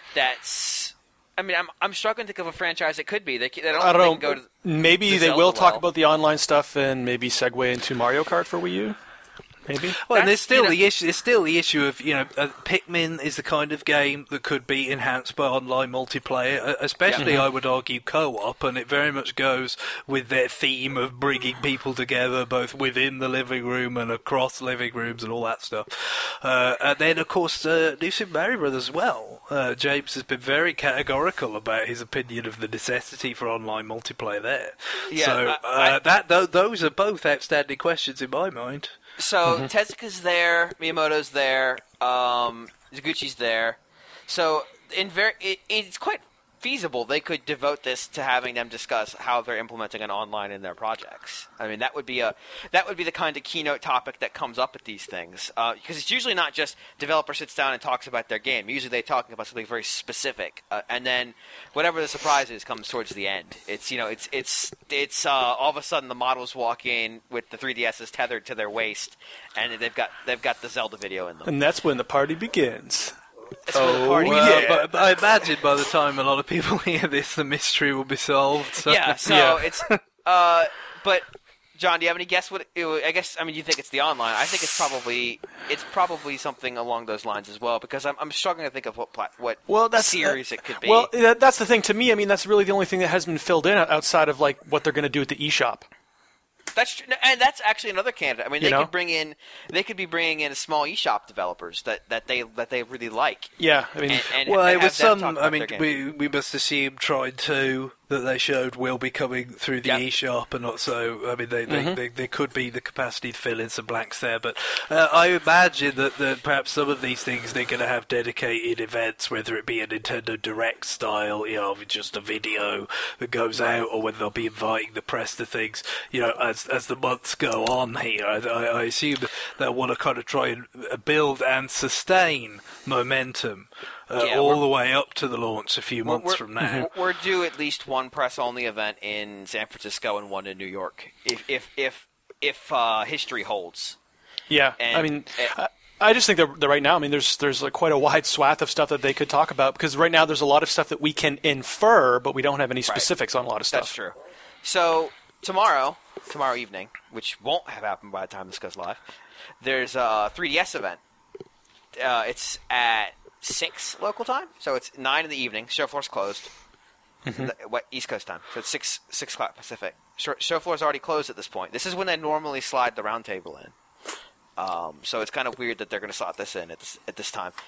that's, I mean, I'm I'm struggling to think of a franchise it could be. They, they don't, I don't they know. can go to Maybe the they Zelda will talk well. about the online stuff and maybe segue into Mario Kart for Wii U. Maybe. Well, and there's That's, still you know- the issue. There's still the issue of you know, uh, Pikmin is the kind of game that could be enhanced by online multiplayer, uh, especially Yeah. I would argue co-op, and it very much goes with their theme of bringing people together, both within the living room and across living rooms and all that stuff. Uh, and then, of course, uh, New Super Mario Bros. As well. Uh, James has been very categorical about his opinion of the necessity for online multiplayer there. Yeah, so I- uh, I- that th- those are both outstanding questions in my mind. So Tezuka's there, Miyamoto's there, um, Taguchi's there. So in very, it, it's quite feasible they could devote this to having them discuss how they're implementing an online in their projects. I mean, that would be a that would be the kind of keynote topic that comes up at these things, uh, because it's usually not just developer sits down and talks about their game. Usually they're talking about something very specific, uh, and then whatever the surprise is comes towards the end. It's you know it's it's it's uh, all of a sudden the models walk in with the three D S's tethered to their waist, and they've got they've got the Zelda video in them. And that's when the party begins. It's for the Oh, party. Well, yeah. but, but I imagine by the time a lot of people hear this, the mystery will be solved. So. Yeah, so Yeah. it's uh, but John, do you have any guess what it, would- I guess I mean you think it's the online. I think it's probably it's probably something along those lines as well because I'm I'm struggling to think of what plat- what Well, that's series uh, it could be. Well, that, that's the thing. To me, I mean, that's really the only thing that has been filled in outside of like what they're going to do at the eShop. That's true, and that's actually another candidate. I mean, You they know? could bring in they could be bringing in small eShop developers that, that they that they really like. Yeah, I mean, And, and Well, and it was have them some. talk I about mean, their game. we we must assume Tried two that they showed will be coming through the Yep. eShop, and not so. I mean, they, they, Mm-hmm. they, they could be the capacity to fill in some blanks there, but uh, I imagine that, that perhaps some of these things they're going to have dedicated events, whether it be a Nintendo Direct style, you know, with just a video that goes out, or whether they'll be inviting the press to things, you know, as as the months go on here. I, I I assume they'll want to kind of try and build and sustain momentum. Uh, Yeah, all we're- the way up to the launch a few months we're, from now. We're due at least one press-only event in San Francisco and one in New York, if if if if uh, history holds. yeah. and- I mean, and- I, I just think that, that right now, I mean, there's there's like quite a wide swath of stuff that they could talk about because right now there's a lot of stuff that we can infer, but we don't have any specifics on a lot of stuff. That's true. So tomorrow, tomorrow evening, which won't have happened by the time this goes live, there's a three D S event. Uh, it's at six local time, so it's nine in the evening. Show floor's closed. The, what East Coast time? So it's six six o'clock Pacific. Show, show floor's already closed at this point. This is when they normally slide the round table in. Um, so it's kind of weird that they're going to slot this in at this, at this time.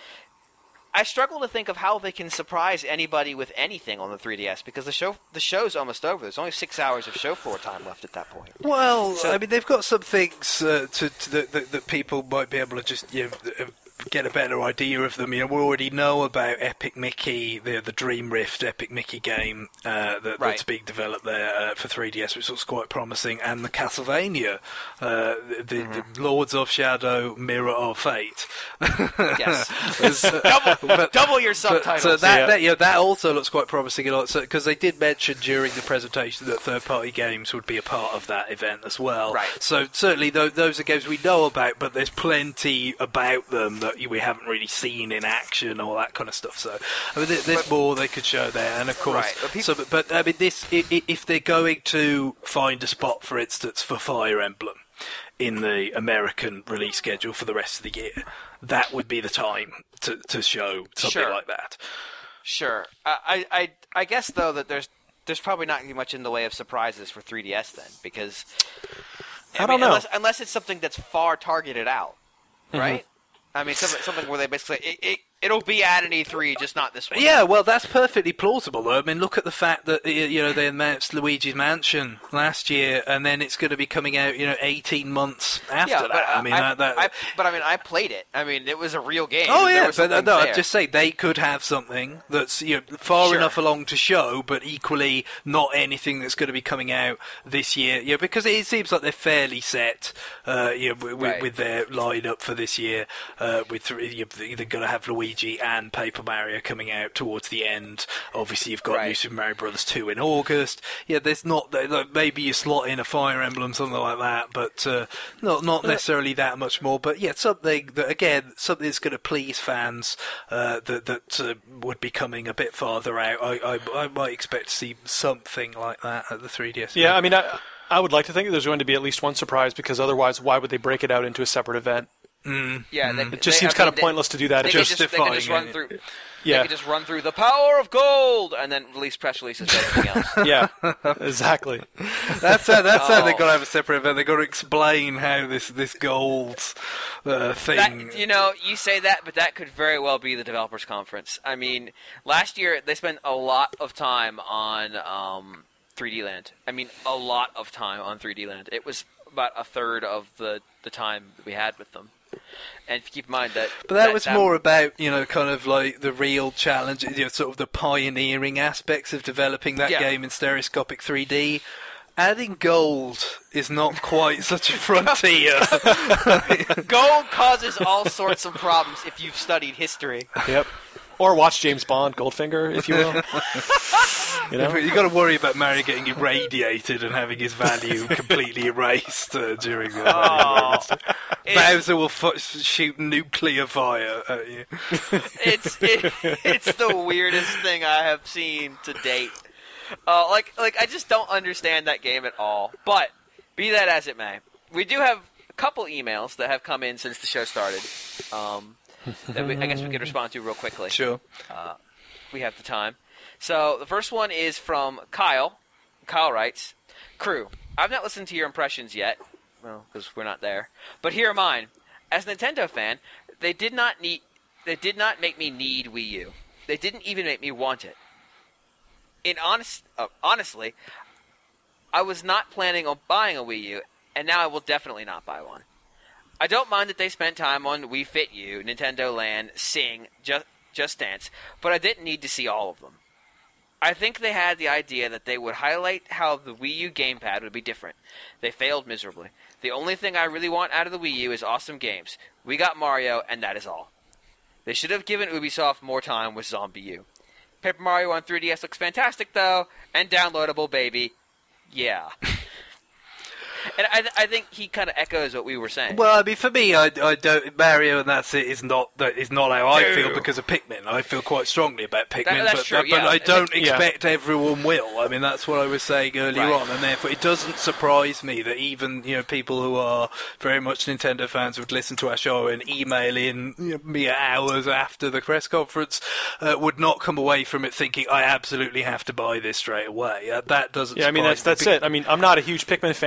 I struggle to think of how they can surprise anybody with anything on the three D S because the show the show's almost over. There's only six hours of show floor time left at that point. Well, So- I mean, they've got some things uh, to, to that, that, that people might be able to just you know, get a better idea of them. You know, we already know about Epic Mickey, the the Dream Rift Epic Mickey game uh, that, Right. that's being developed there uh, for three D S, which looks quite promising, and the Castlevania, uh, the, Mm-hmm. the Lords of Shadow, Mirror of Fate. Yes. There's, uh, double, but- double your So, subtitles. so that, Yeah. that, yeah, that also looks quite promising, because they did mention during the presentation that third-party games would be a part of that event as well. Right. So certainly those, those are games we know about, but there's plenty about them that we haven't really seen in action, all that kind of stuff. So I mean, there- there's But- more they could show there, and of course, Right, but peop- so but, but I mean, this i- i- if they're going to find a spot, for instance, for Fire Emblem in the American release schedule for the rest of the year, that would be the time to, to show something Sure. like that. Sure. I, I I guess though that there's there's probably not going to be much in the way of surprises for three D S then because I don't know. unless, unless it's something that's far targeted out, Mm-hmm. right? I mean something, something where they basically it, it it'll be at an E three, just not this one. Yeah, well, that's perfectly plausible, though. I mean, look at the fact that y- you know they announced Luigi's Mansion last year, and then it's going to be coming out, you know, eighteen months after Yeah, that. but I mean, I, that, that... I, but I mean, I played it. I mean, it was a real game. Oh There yeah, was but uh, something no, there. I'd just say they could have something that's you know far Sure. enough along to show, but equally not anything that's going to be coming out this year. Yeah, because it seems like they're fairly set, uh, you know, w- w- Right. with their lineup for this year. Uh, with three, you're either going to have Luigi and Paper Mario coming out towards the end. Obviously, you've got Right. New Super Mario Bros. two in August. Yeah, there's not like, maybe you slot in a Fire Emblem, something like that, but uh, not not necessarily that much more. But yeah, something that again, something that's going to please fans uh, that that uh, would be coming a bit farther out. I, I I might expect to see something like that at the three D S. Yeah, I mean, I, I would like to think that there's going to be at least one surprise because otherwise, why would they break it out into a separate event? Yeah, they, It just they- seems I kind mean, of they- pointless to do that. They It could just, just, they could just justifying run it. through. Yeah. They could just run through the power of gold and then release press releases for everything else. yeah, exactly. That's how, that's how they've Oh. got to have a separate event. They've got to explain how this this gold uh, thing. That, you know, you say that, but that could very well be the developers conference. I mean, last year they spent a lot of time on um, three D Land. I mean, a lot of time on three D Land. It was about a third of the, the time that we had with them. And keep in mind that. But that, was more about, you know, kind of like the real challenge, you know, sort of the pioneering aspects of developing that Yeah. game in stereoscopic three D. Adding gold is not quite such a frontier. Gold causes all sorts of problems if you've studied history. Yep. Or watch James Bond, Goldfinger, if you will. You know? You've got to worry about Mario getting irradiated and having his value completely erased uh, during the Oh, Bowser will fu- shoot nuclear fire at you. it's it, it's the weirdest thing I have seen to date. Uh, like like I just don't understand that game at all. But be that as it may, we do have a couple emails that have come in since the show started. Um, that we, I guess we could respond to real quickly. Sure. We have the time. So the first one is from Kyle. Kyle writes, "Crew, I've not listened to your impressions yet, well, because we're not there. But here are mine. As a Nintendo fan, they did not need, they did not make me need Wii U. They didn't even make me want it. In honest, uh, honestly, I was not planning on buying a Wii U, and now I will definitely not buy one. I don't mind that they spent time on Wii Fit U, Nintendo Land, Sing, Just, Just Dance, but I didn't need to see all of them. I think they had the idea that they would highlight how the Wii U gamepad would be different. They failed miserably. The only thing I really want out of the Wii U is awesome games. We got Mario, and that is all. They should have given Ubisoft more time with Zombie U. Paper Mario on three D S looks fantastic, though, and downloadable, baby. Yeah." And I, th- I think he kind of echoes what we were saying. Well, I mean, for me, I, I don't Mario, and that's it. Is not that is not how I No. feel because of Pikmin. I feel quite strongly about Pikmin, that's but, true, but, yeah. but I don't Yeah. expect everyone will. I mean, that's what I was saying earlier Right. on, and therefore it doesn't surprise me that even you know people who are very much Nintendo fans would listen to our show and email in you know, mere hours after the press conference uh, would not come away from it thinking I absolutely have to buy this straight away. Uh, that doesn't. Yeah, I mean, that's surprise that's me. it. I mean, I'm not a huge Pikmin fan. I've never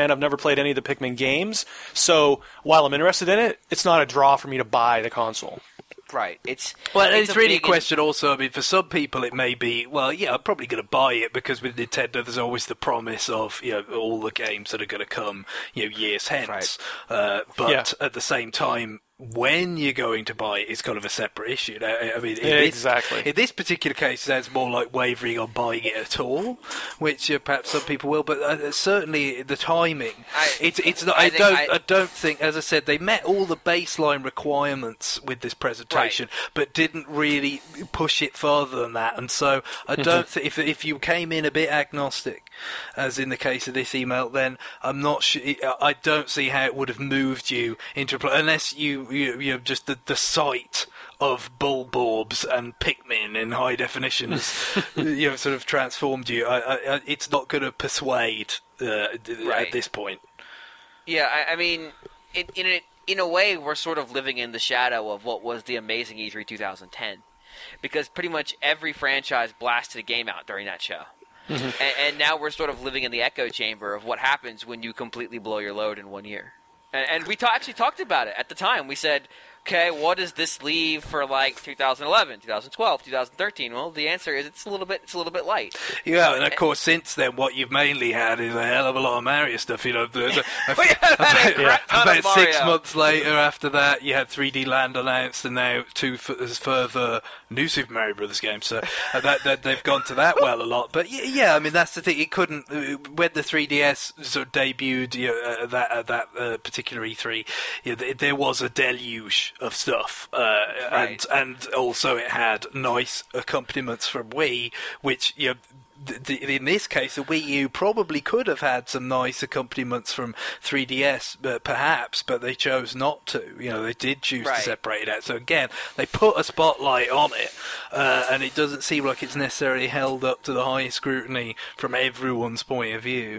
played any of the Pikmin games. So while I'm interested in it, it's not a draw for me to buy the console. Right. It's well, it's, it's a really a big- question also. I mean, for some people it may be, well, yeah, I'm probably going to buy it because with Nintendo there's always the promise of, you know, all the games that are going to come, you know, years hence. Right. Uh, but Yeah. at the same time, when you're going to buy it is kind of a separate issue. I, I mean, in Yeah, this, exactly. in this particular case, it sounds more like wavering on buying it at all, which uh, perhaps some people will. But uh, certainly the timing, I- it's it's not. I I, think don't. I- I don't think, as I said, they met all the baseline requirements with this presentation, but didn't really push it further than that. And so I don't think if if you came in a bit agnostic, as in the case of this email, then I'm not sure. I don't see how it would have moved you into a pl- unless you you you know, just the the sight of Bulborbs and Pikmin in high definition has, you know, sort of transformed you. I, I, I- it's not going to persuade uh, d- Right. at this point. Yeah, I, I mean, in in a, in a way, we're sort of living in the shadow of what was the amazing E three twenty ten, because pretty much every franchise blasted a game out during that show. And, and now we're sort of living in the echo chamber of what happens when you completely blow your load in one year. And, and we ta- actually talked about it at the time. We said, okay, what does this leave for like two thousand eleven, two thousand twelve, two thousand thirteen? Well, the answer is it's a little bit, it's a little bit light. Yeah, and of course, since then, what you've mainly had is a hell of a lot of Mario stuff. You know, the, the, We have had a crap ton of about six Mario. months later, after that, you had three D Land announced, and now two f- further new Super Mario Brothers games. So uh, that, that they've gone to that well a lot. But yeah, yeah, I mean, that's the thing. It couldn't uh, when the three D S sort of debuted, you know, uh, that uh, that uh, particular E three. You know, th- there was a deluge of stuff, uh, Right. and and also it had nice accompaniments from Wii, which you know. th- th- In this case, the Wii U probably could have had some nice accompaniments from three D S, uh, perhaps, but they chose not to. You know, they did choose Right. to separate it out. So again, they put a spotlight on it, uh, and it doesn't seem like it's necessarily held up to the highest scrutiny from everyone's point of view.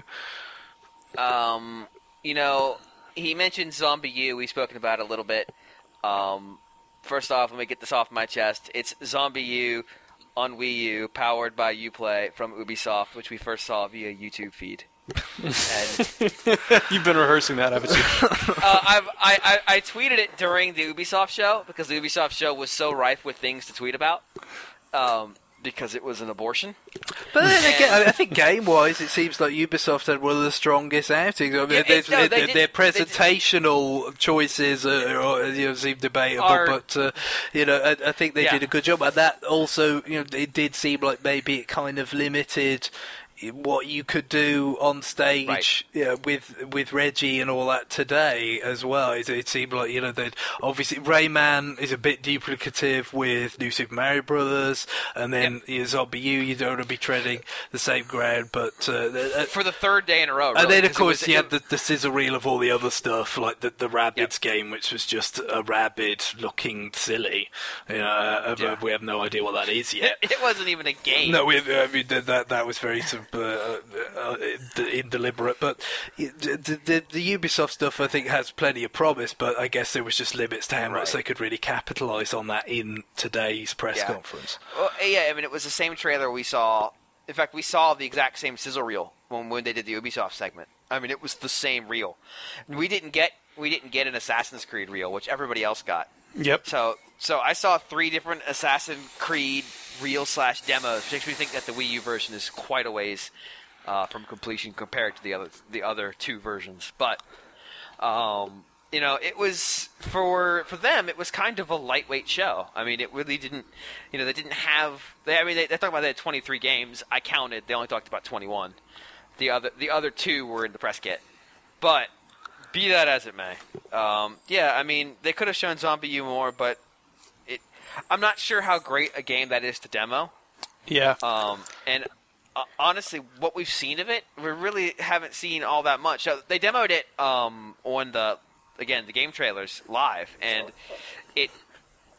Um, you know, he mentioned Zombie U. We've spoken about it a little bit. Um, first off, let me get this off my chest. It's Zombie U on Wii U, powered by Uplay from Ubisoft, which we first saw via YouTube feed. and You've been rehearsing that, haven't you? uh, I've, I, I I tweeted it during the Ubisoft show because the Ubisoft show was so rife with things to tweet about. Um, because it was an abortion. But then again, I- I think game-wise, it seems like Ubisoft had one of the strongest outings. I mean, Yeah, their, it- no, they their, did- their they did- presentational choices are, are, you know, seem debatable, Are- but uh, you know, I, I think they Yeah. did a good job. And that also, you know, it did seem like maybe it kind of limited what you could do on stage, Right. you know, with with Reggie and all that today as well. It, it seemed like, you know, that obviously Rayman is a bit duplicative with New Super Mario Brothers, and then you know, Zombie U, you don't want to be treading the same ground, but uh, uh, For the third day in a row, and really, then, of 'cause it course, was- you it- had the, the sizzle reel of all the other stuff, like the, the Rabbids Yep. game, which was just a Rabbid looking silly. You know, uh, Yeah. we have no idea what that is yet. It wasn't even a game. No, we, I mean that that, that was very sort of, uh, uh, indeliberate. But the, the, the Ubisoft stuff, I think, has plenty of promise. But I guess there was just limits to how much Right. they could really capitalise on that in today's press Yeah. conference. Well, yeah, I mean, it was the same trailer we saw. In fact, we saw the exact same sizzle reel when, when they did the Ubisoft segment. I mean, it was the same reel. We didn't get we didn't get an Assassin's Creed reel, which everybody else got. Yep. So, so I saw three different Assassin's Creed reel slash demos, which makes me think that the Wii U version is quite a ways uh, from completion compared to the other the other two versions. But um, you know, it was for for them. It was kind of a lightweight show. I mean, it really didn't. You know, they didn't have. They, I mean, they, they talked about they had twenty-three games. I counted. They only talked about twenty-one. The other the other two were in the press kit. But be that as it may, um, yeah, I mean, they could have shown Zombie U more, but it. I'm not sure how great a game that is to demo. Yeah. Um, and uh, honestly, what we've seen of it, we really haven't seen all that much. So they demoed it um, on the again the game trailers live, and it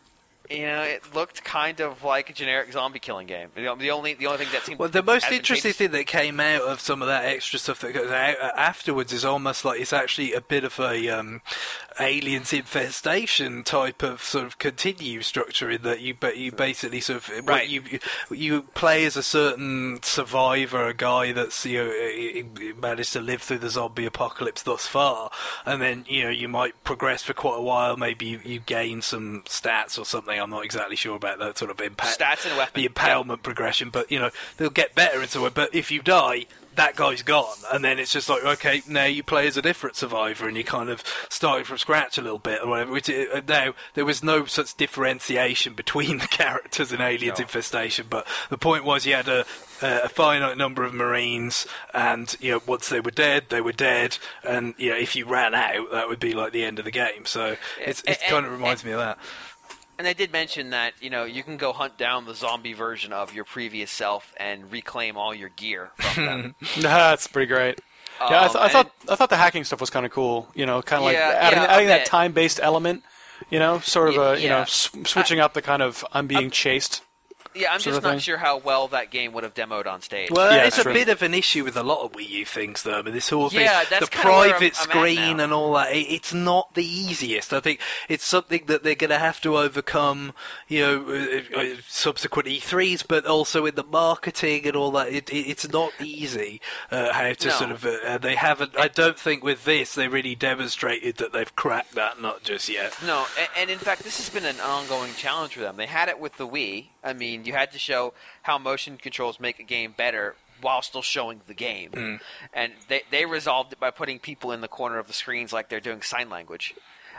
you know, it looked kind of like a generic zombie killing game. The the only the only thing that seemed Well, the most advantageous- interesting thing that came out of some of that extra stuff that goes out afterwards is almost like it's actually a bit of a um, aliens infestation type of sort of continue structure in that you but you basically sort of what Right. you you play as a certain survivor, a guy that's you know he- he managed to live through the zombie apocalypse thus far, and then you know you might progress for quite a while. Maybe you, you gain some stats or something. I'm not exactly sure about that sort of impact. Stats and weapon. The empowerment progression, but you know they'll get better and so on. But if you die, that guy's gone, and then it's just like okay, now you play as a different survivor, and you kind of starting from scratch a little bit or whatever. Which uh, now there was no such differentiation between the characters in Aliens No. Infestation, but the point was you had a, a finite number of Marines, and you know once they were dead, they were dead, and you know if you ran out, that would be like the end of the game. So it's, it And- kind of and- reminds me of that. And they did mention that, you know, you can go hunt down the zombie version of your previous self and reclaim all your gear from them. That's pretty great. Yeah, I, Um, th- I and thought I thought the hacking stuff was kind of cool. You know, kind of like Yeah, adding, yeah, a adding that bit. time-based element. You know, sort of Yeah, a you know yeah. s- switching up the kind of I'm being chased. Yeah, I'm sort just of not thing. sure how well that game would have demoed on stage. Well, Yeah, it's a true. bit of an issue with a lot of Wii U things, though. I mean, this whole thing, Yeah, that's the kinda where private I'm- I'm at screen now. and all that, it, it's not the easiest. I think it's something that they're going to have to overcome, you know, uh, uh, subsequent E threes, but also in the marketing and all that. It, it, it's not easy uh, how to No. sort of. Uh, they haven't. I don't think with this they really demonstrated that they've cracked that nut just yet. No, and, and in fact, this has been an ongoing challenge for them. They had it with the Wii. I mean, you had to show how motion controls make a game better while still showing the game. Mm. And they, they resolved it by putting people in the corner of the screens like they're doing sign language.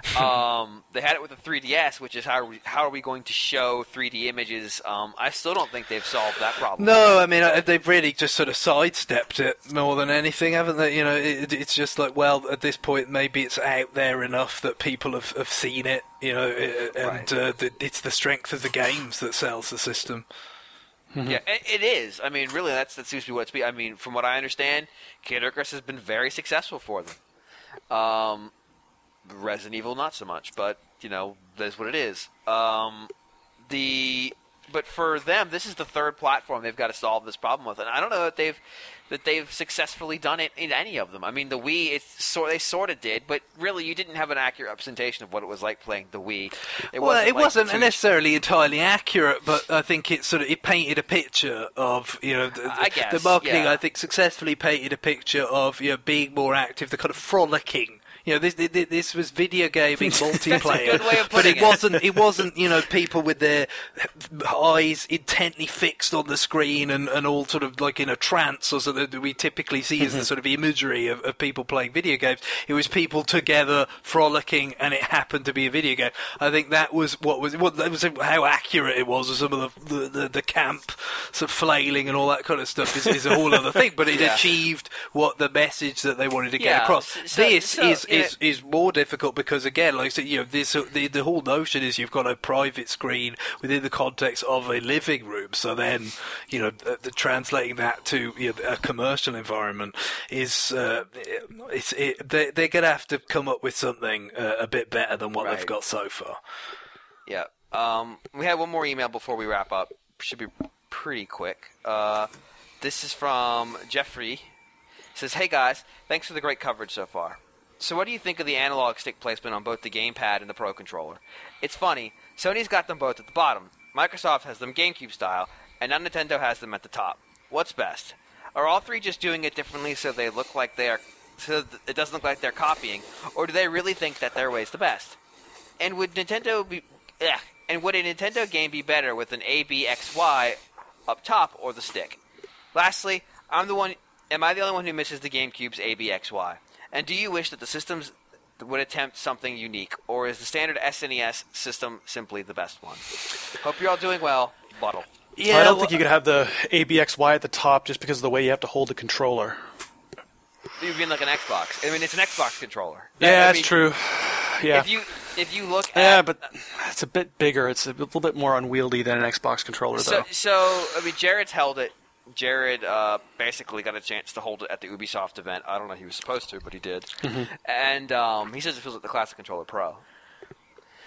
um, they had it with the three D S, which is how are we, how are we going to show three D images? Um, I still don't think they've solved that problem. No, I mean uh, they've really just sort of sidestepped it more than anything, haven't they? You know, it, it's just like, well, at this point, maybe it's out there enough that people have, have seen it. You know, uh, and Right. uh, the, it's the strength of the games that sells the system. Yeah, it, it is. I mean, really, that's that seems to be what it's be. I mean, from what I understand, Kid Icarus has been very successful for them. Um, Resident Evil, not so much, but you know, that's what it is. Um, the but for them, this is the third platform they've got to solve this problem with, and I don't know that they've that they've successfully done it in any of them. I mean, the Wii, it's so they sort of did, but really, you didn't have an accurate representation of what it was like playing the Wii. It well, wasn't it like wasn't two- necessarily entirely accurate, but I think it sort of it painted a picture of you know the, I guess, the marketing. yeah. I think successfully painted a picture of you know being more active, the kind of frolicking. You know, this this, this was video gaming multiplayer, good way of but putting it it. wasn't. It wasn't. You know, people with their eyes intently fixed on the screen and, and all sort of like in a trance, or something that we typically see as the sort of imagery of, of people playing video games. It was people together frolicking, and it happened to be a video game. I think that was what was what that was how accurate it was. With some of the the, the, the camp sort of flailing and all that kind of stuff is, is a whole other thing. But it Yeah. achieved what the message that they wanted to get Yeah, across. so- so- this so, is, yeah. is is more difficult because again, like I said, you know, this the the whole notion is you've got a private screen within the context of a living room. So then, you know, the, the translating that to you know, a commercial environment is uh, it's it, they they're gonna have to come up with something uh, a bit better than what Right. they've got so far. Yeah. Um, we have one more email before we wrap up. Should be pretty quick. Uh, this is from Jeffrey. It says, "Hey guys, thanks for the great coverage so far. So what do you think of the analog stick placement on both the gamepad and the Pro Controller? It's funny, Sony's got them both at the bottom, Microsoft has them GameCube style, and now Nintendo has them at the top. What's best? Are all three just doing it differently so they look like they are, so th- it doesn't look like they're copying, or do they really think that their way's the best? And would Nintendo be, ugh, and would a Nintendo game be better with an A B X Y up top or the stick? Lastly, I'm the one. Am I the only one who misses the GameCube's A B X Y? And do you wish that the systems would attempt something unique, or is the standard S N E S system simply the best one? Hope you're all doing well. Buttle. Yeah, I don't well, think you could have the A B X Y at the top just because of the way you have to hold the controller. You mean like an Xbox? I mean, it's an Xbox controller. Yeah, I that's mean, true. Yeah. If you if you look at Yeah, but it's a bit bigger. It's a little bit more unwieldy than an Xbox controller, So, though. so I mean, Jared's held it. Jared uh, basically got a chance to hold it at the Ubisoft event. I don't know if he was supposed to, but he did. Mm-hmm. And um, he says it feels like the Classic Controller Pro.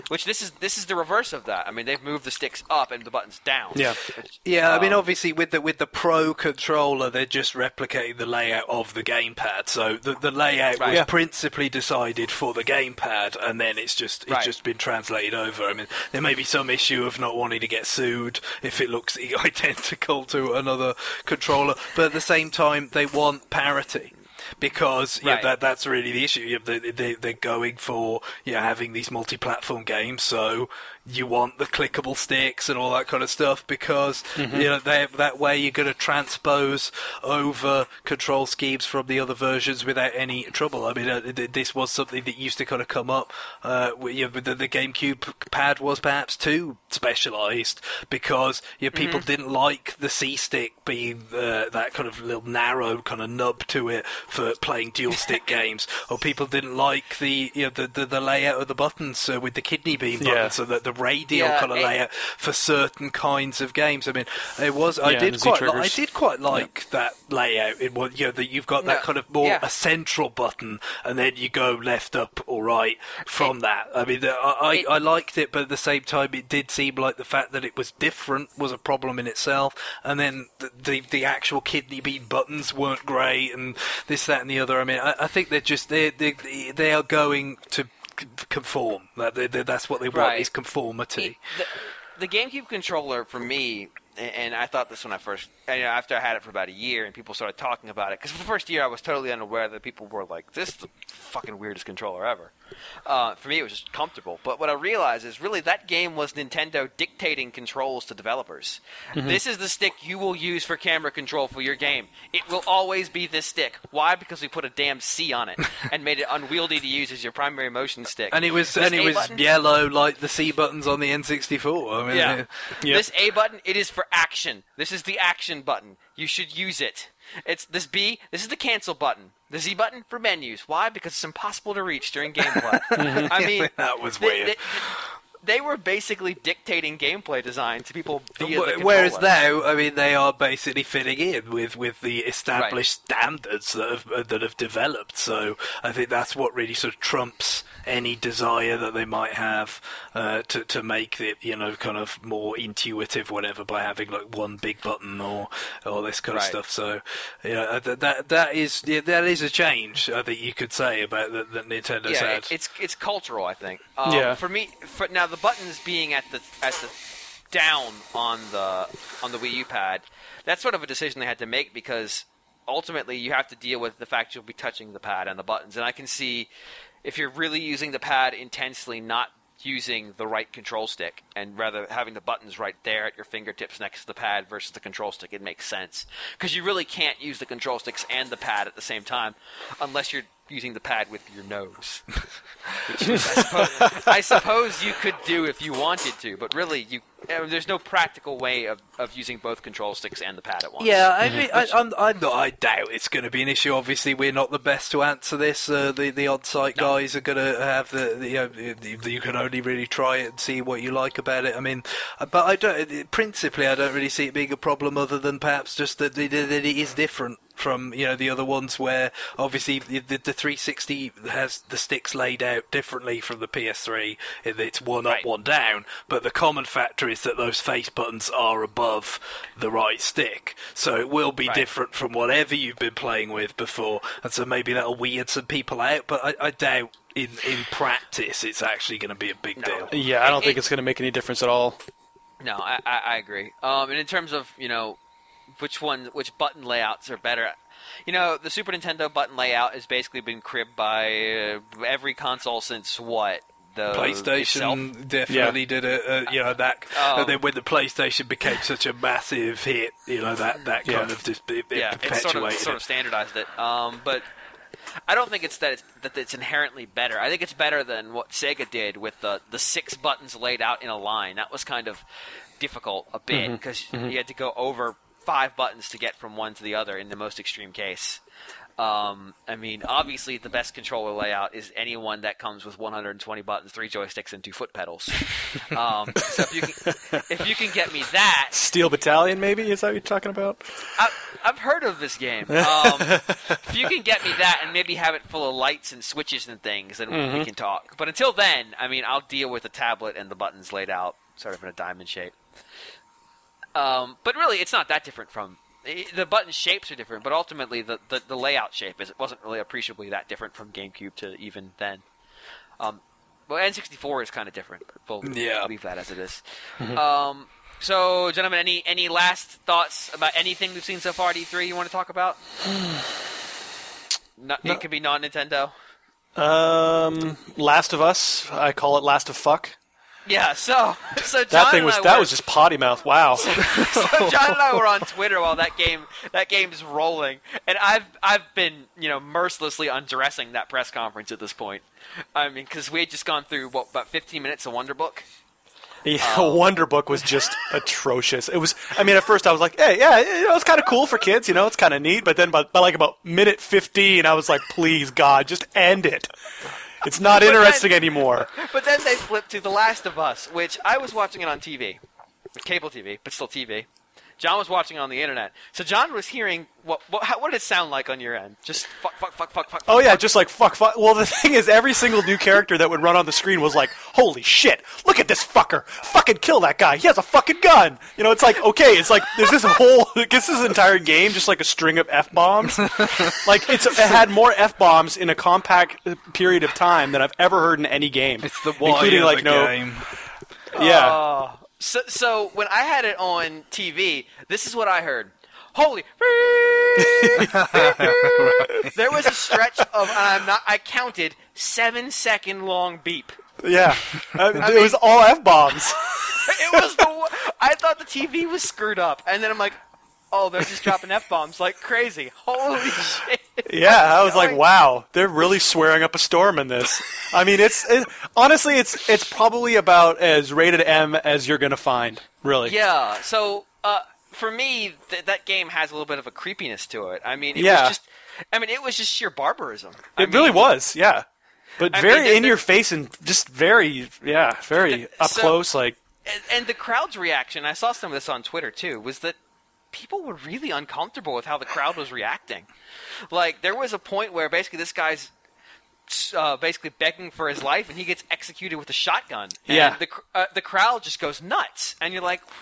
Which this is this is the reverse of that. I mean, they've moved the sticks up and the buttons down. Yeah. Which, Yeah, I mean, um, obviously with the with the Pro controller, they're just replicating the layout of the gamepad. So the the layout Right. was Yeah. principally decided for the gamepad, and then it's just it's Right. just been translated over. I mean, there may be some issue of not wanting to get sued if it looks identical to another controller, but at the same time, they want parity. Because yeah, Right. that that's really the issue. Yeah, they, they they're going for you know, having these multi-platform games, so you want the clickable sticks and all that kind of stuff. Because Mm-hmm. you know they, that way you're going to transpose over control schemes from the other versions without any trouble. I mean, uh, th- this was something that used to kind of come up. Uh, with, you know, the, the GameCube pad was perhaps too specialised because you know, people didn't like the C stick being uh, that kind of little narrow kind of nub to it for playing dual stick games, or people didn't like the you know the the, the layout of the buttons uh, with the kidney beam buttons, Yeah. so that the radial Yeah, kind of it- layout for certain kinds of games. I mean, it was I Yeah, did the Z quite li- I triggers. did quite like that layout. It was you know that you've got that No, kind of more yeah. a central button, and then you go left, up, or right from It- that. I mean, the, I I, it- I liked it, but at the same time, it did seem like the fact that it was different was a problem in itself, and then the the, the actual kidney beam buttons weren't great, and this, that, and the other. I mean, I, I think they're just they they they are going to c- conform. That they, they, that's what they want Right. is conformity. The, the GameCube controller for me, and, and I thought this when I first, you know, after I had it for about a year, and people started talking about it, because for the first year I was totally unaware that people were like, "This is the fucking weirdest controller ever." Uh, for me, it was just comfortable. But what I realized is really that game was Nintendo dictating controls to developers. This is the stick you will use for camera control for your game. It will always be this stick. Why? Because we put a damn C on it and made it unwieldy to use as your primary motion stick. And it was This and it A was button- yellow like the C buttons on the N sixty-four. I mean, Yeah. uh, Yep. This A button, it is for action. This is the action button. You should use it. It's this B, this is the cancel button. The Z button for menus. Why? Because it's impossible to reach during gameplay. I mean, that was they, weird. They, they were basically dictating gameplay design to people via the Wh- Whereas controller. now, I mean, they are basically fitting in with, with the established standards that have uh, that have developed. So I think that's what really sort of trumps any desire that they might have uh, to to make it, you know, kind of more intuitive, whatever, by having like one big button or or this kind of Right. stuff. So yeah, that that that is yeah, that is a change, I think you could say, about that, that Nintendo's Yeah, had. it, it's it's cultural, I think. Um, Yeah. For me, for now the buttons being at the at the down on the on the Wii U pad, that's sort of a decision they had to make because ultimately you have to deal with the fact you'll be touching the pad and the buttons. And I can see if you're really using the pad intensely, not using the right control stick and rather having the buttons right there at your fingertips next to the pad versus the control stick, it makes sense. Because you really can't use the control sticks and the pad at the same time unless you're using the pad with your nose. Which I suppose, I suppose you could do if you wanted to, but really, you I mean, there's no practical way of, of using both control sticks and the pad at once. Yeah, I mean, I, I'm, I'm not. I doubt it's going to be an issue. Obviously, we're not the best to answer this. Uh, the the on-site No. guys are going to have the, the, you know, the. You can only really try it and see what you like about it. I mean, uh, but I don't. Principally, I don't really see it being a problem, other than perhaps just that, that it is different from you know the other ones where obviously the, the, the three sixty has the sticks laid out differently from the P S three. It's one up, Right. one down, but the common factor is that those face buttons are above the right stick, so it will be Right. different from whatever you've been playing with before, and so maybe that'll weird some people out, but I, I doubt in, in practice it's actually going to be a big No. deal. Yeah, I don't It- think it's going to make any difference at all. No, I, I, I agree. Um, and in terms of you know which one, which button layouts are better, you know, the Super Nintendo button layout has basically been cribbed by uh, every console since what the itself? PlayStation definitely did a, a you know that, Um, and then when the PlayStation became such a massive hit, you know that that kind Yeah. of just it, it Yeah, it perpetuated sort of it. sort of standardized it. Um, but I don't think it's that it's that it's inherently better. I think it's better than what Sega did with the the six buttons laid out in a line. That was kind of difficult a bit because you had to go over five buttons to get from one to the other in the most extreme case. Um, I mean, obviously, the best controller layout is any one that comes with one hundred twenty buttons, three joysticks, and two foot pedals. Um, so if you can, if you can get me that, Steel Battalion, maybe? Is that what you're talking about? I, I've heard of this game. Um, if you can get me that and maybe have it full of lights and switches and things, then Mm-hmm. we can talk. But until then, I mean, I'll deal with a tablet and the buttons laid out sort of in a diamond shape. Um, but really, it's not that different from... The button shapes are different, but ultimately the, the, the layout shape is it wasn't really appreciably that different from GameCube to even then. Um, well, N sixty-four is kind of different. But we'll Yeah. leave that as it is. um, so, gentlemen, any any last thoughts about anything we've seen so far at E three you want to talk about? no, No. It could be non-Nintendo. Um, Last of Us. I call it Last of Fuck. Yeah, so so John That thing and was I that were- was just potty mouth. Wow. So John and I were on Twitter while that game that game's rolling, and I've I've been you know mercilessly undressing that press conference at this point. I mean, because we had just gone through what about fifteen minutes of Wonder Book. Yeah, Wonder Book was just atrocious. It was. I mean, at first I was like, "Hey, yeah, you know, it's kind of cool for kids. You know, it's kind of neat." But then, by, by like about minute fifteen, I was like, "Please, God, just end it. It's not But then- interesting anymore." But then they flipped to The Last of Us, which I was watching it on T V, cable T V, but still T V. John was watching it on the internet, so John was hearing what what, how, what did it sound like on your end? Just fuck, fuck, fuck, fuck, fuck. Oh fuck, yeah, fuck. just like fuck, fuck. Well, the thing is, every single new character that would run on the screen was like, "Holy shit! Look at this fucker! Fucking kill that guy! He has a fucking gun!" You know, it's like, okay, it's like is this a whole, is this entire game just like a string of f bombs? Like it's it had more f bombs in a compact period of time than I've ever heard in any game. It's the why including of like the no, game. yeah. Oh. So, so when I had it on T V, this is what I heard. Holy! There was a stretch of, and I'm not. I counted seven second long beep. Yeah, uh, it mean- was all f bombs. It was the. wo- I thought the T V was screwed up, and then I'm like, oh, they're just dropping f bombs like crazy. Holy shit! Yeah, I was like, going? wow, they're really swearing up a storm in this. I mean, it's it, honestly, it's it's probably about as rated M as you're gonna find, really. Yeah. So, uh, for me, th- that game has a little bit of a creepiness to it. I mean, it Yeah. was just. I mean, it was just sheer barbarism. I It really mean, was, yeah. But I mean, very there- in your face and just very, yeah, very up So- close. Like, And, and the crowd's reaction, I saw some of this on Twitter too, was that people were really uncomfortable with how the crowd was reacting. Like, there was a point where basically this guy's uh, basically begging for his life, and he gets executed with a shotgun. And Yeah. the cr- uh, the crowd just goes nuts, and you're like,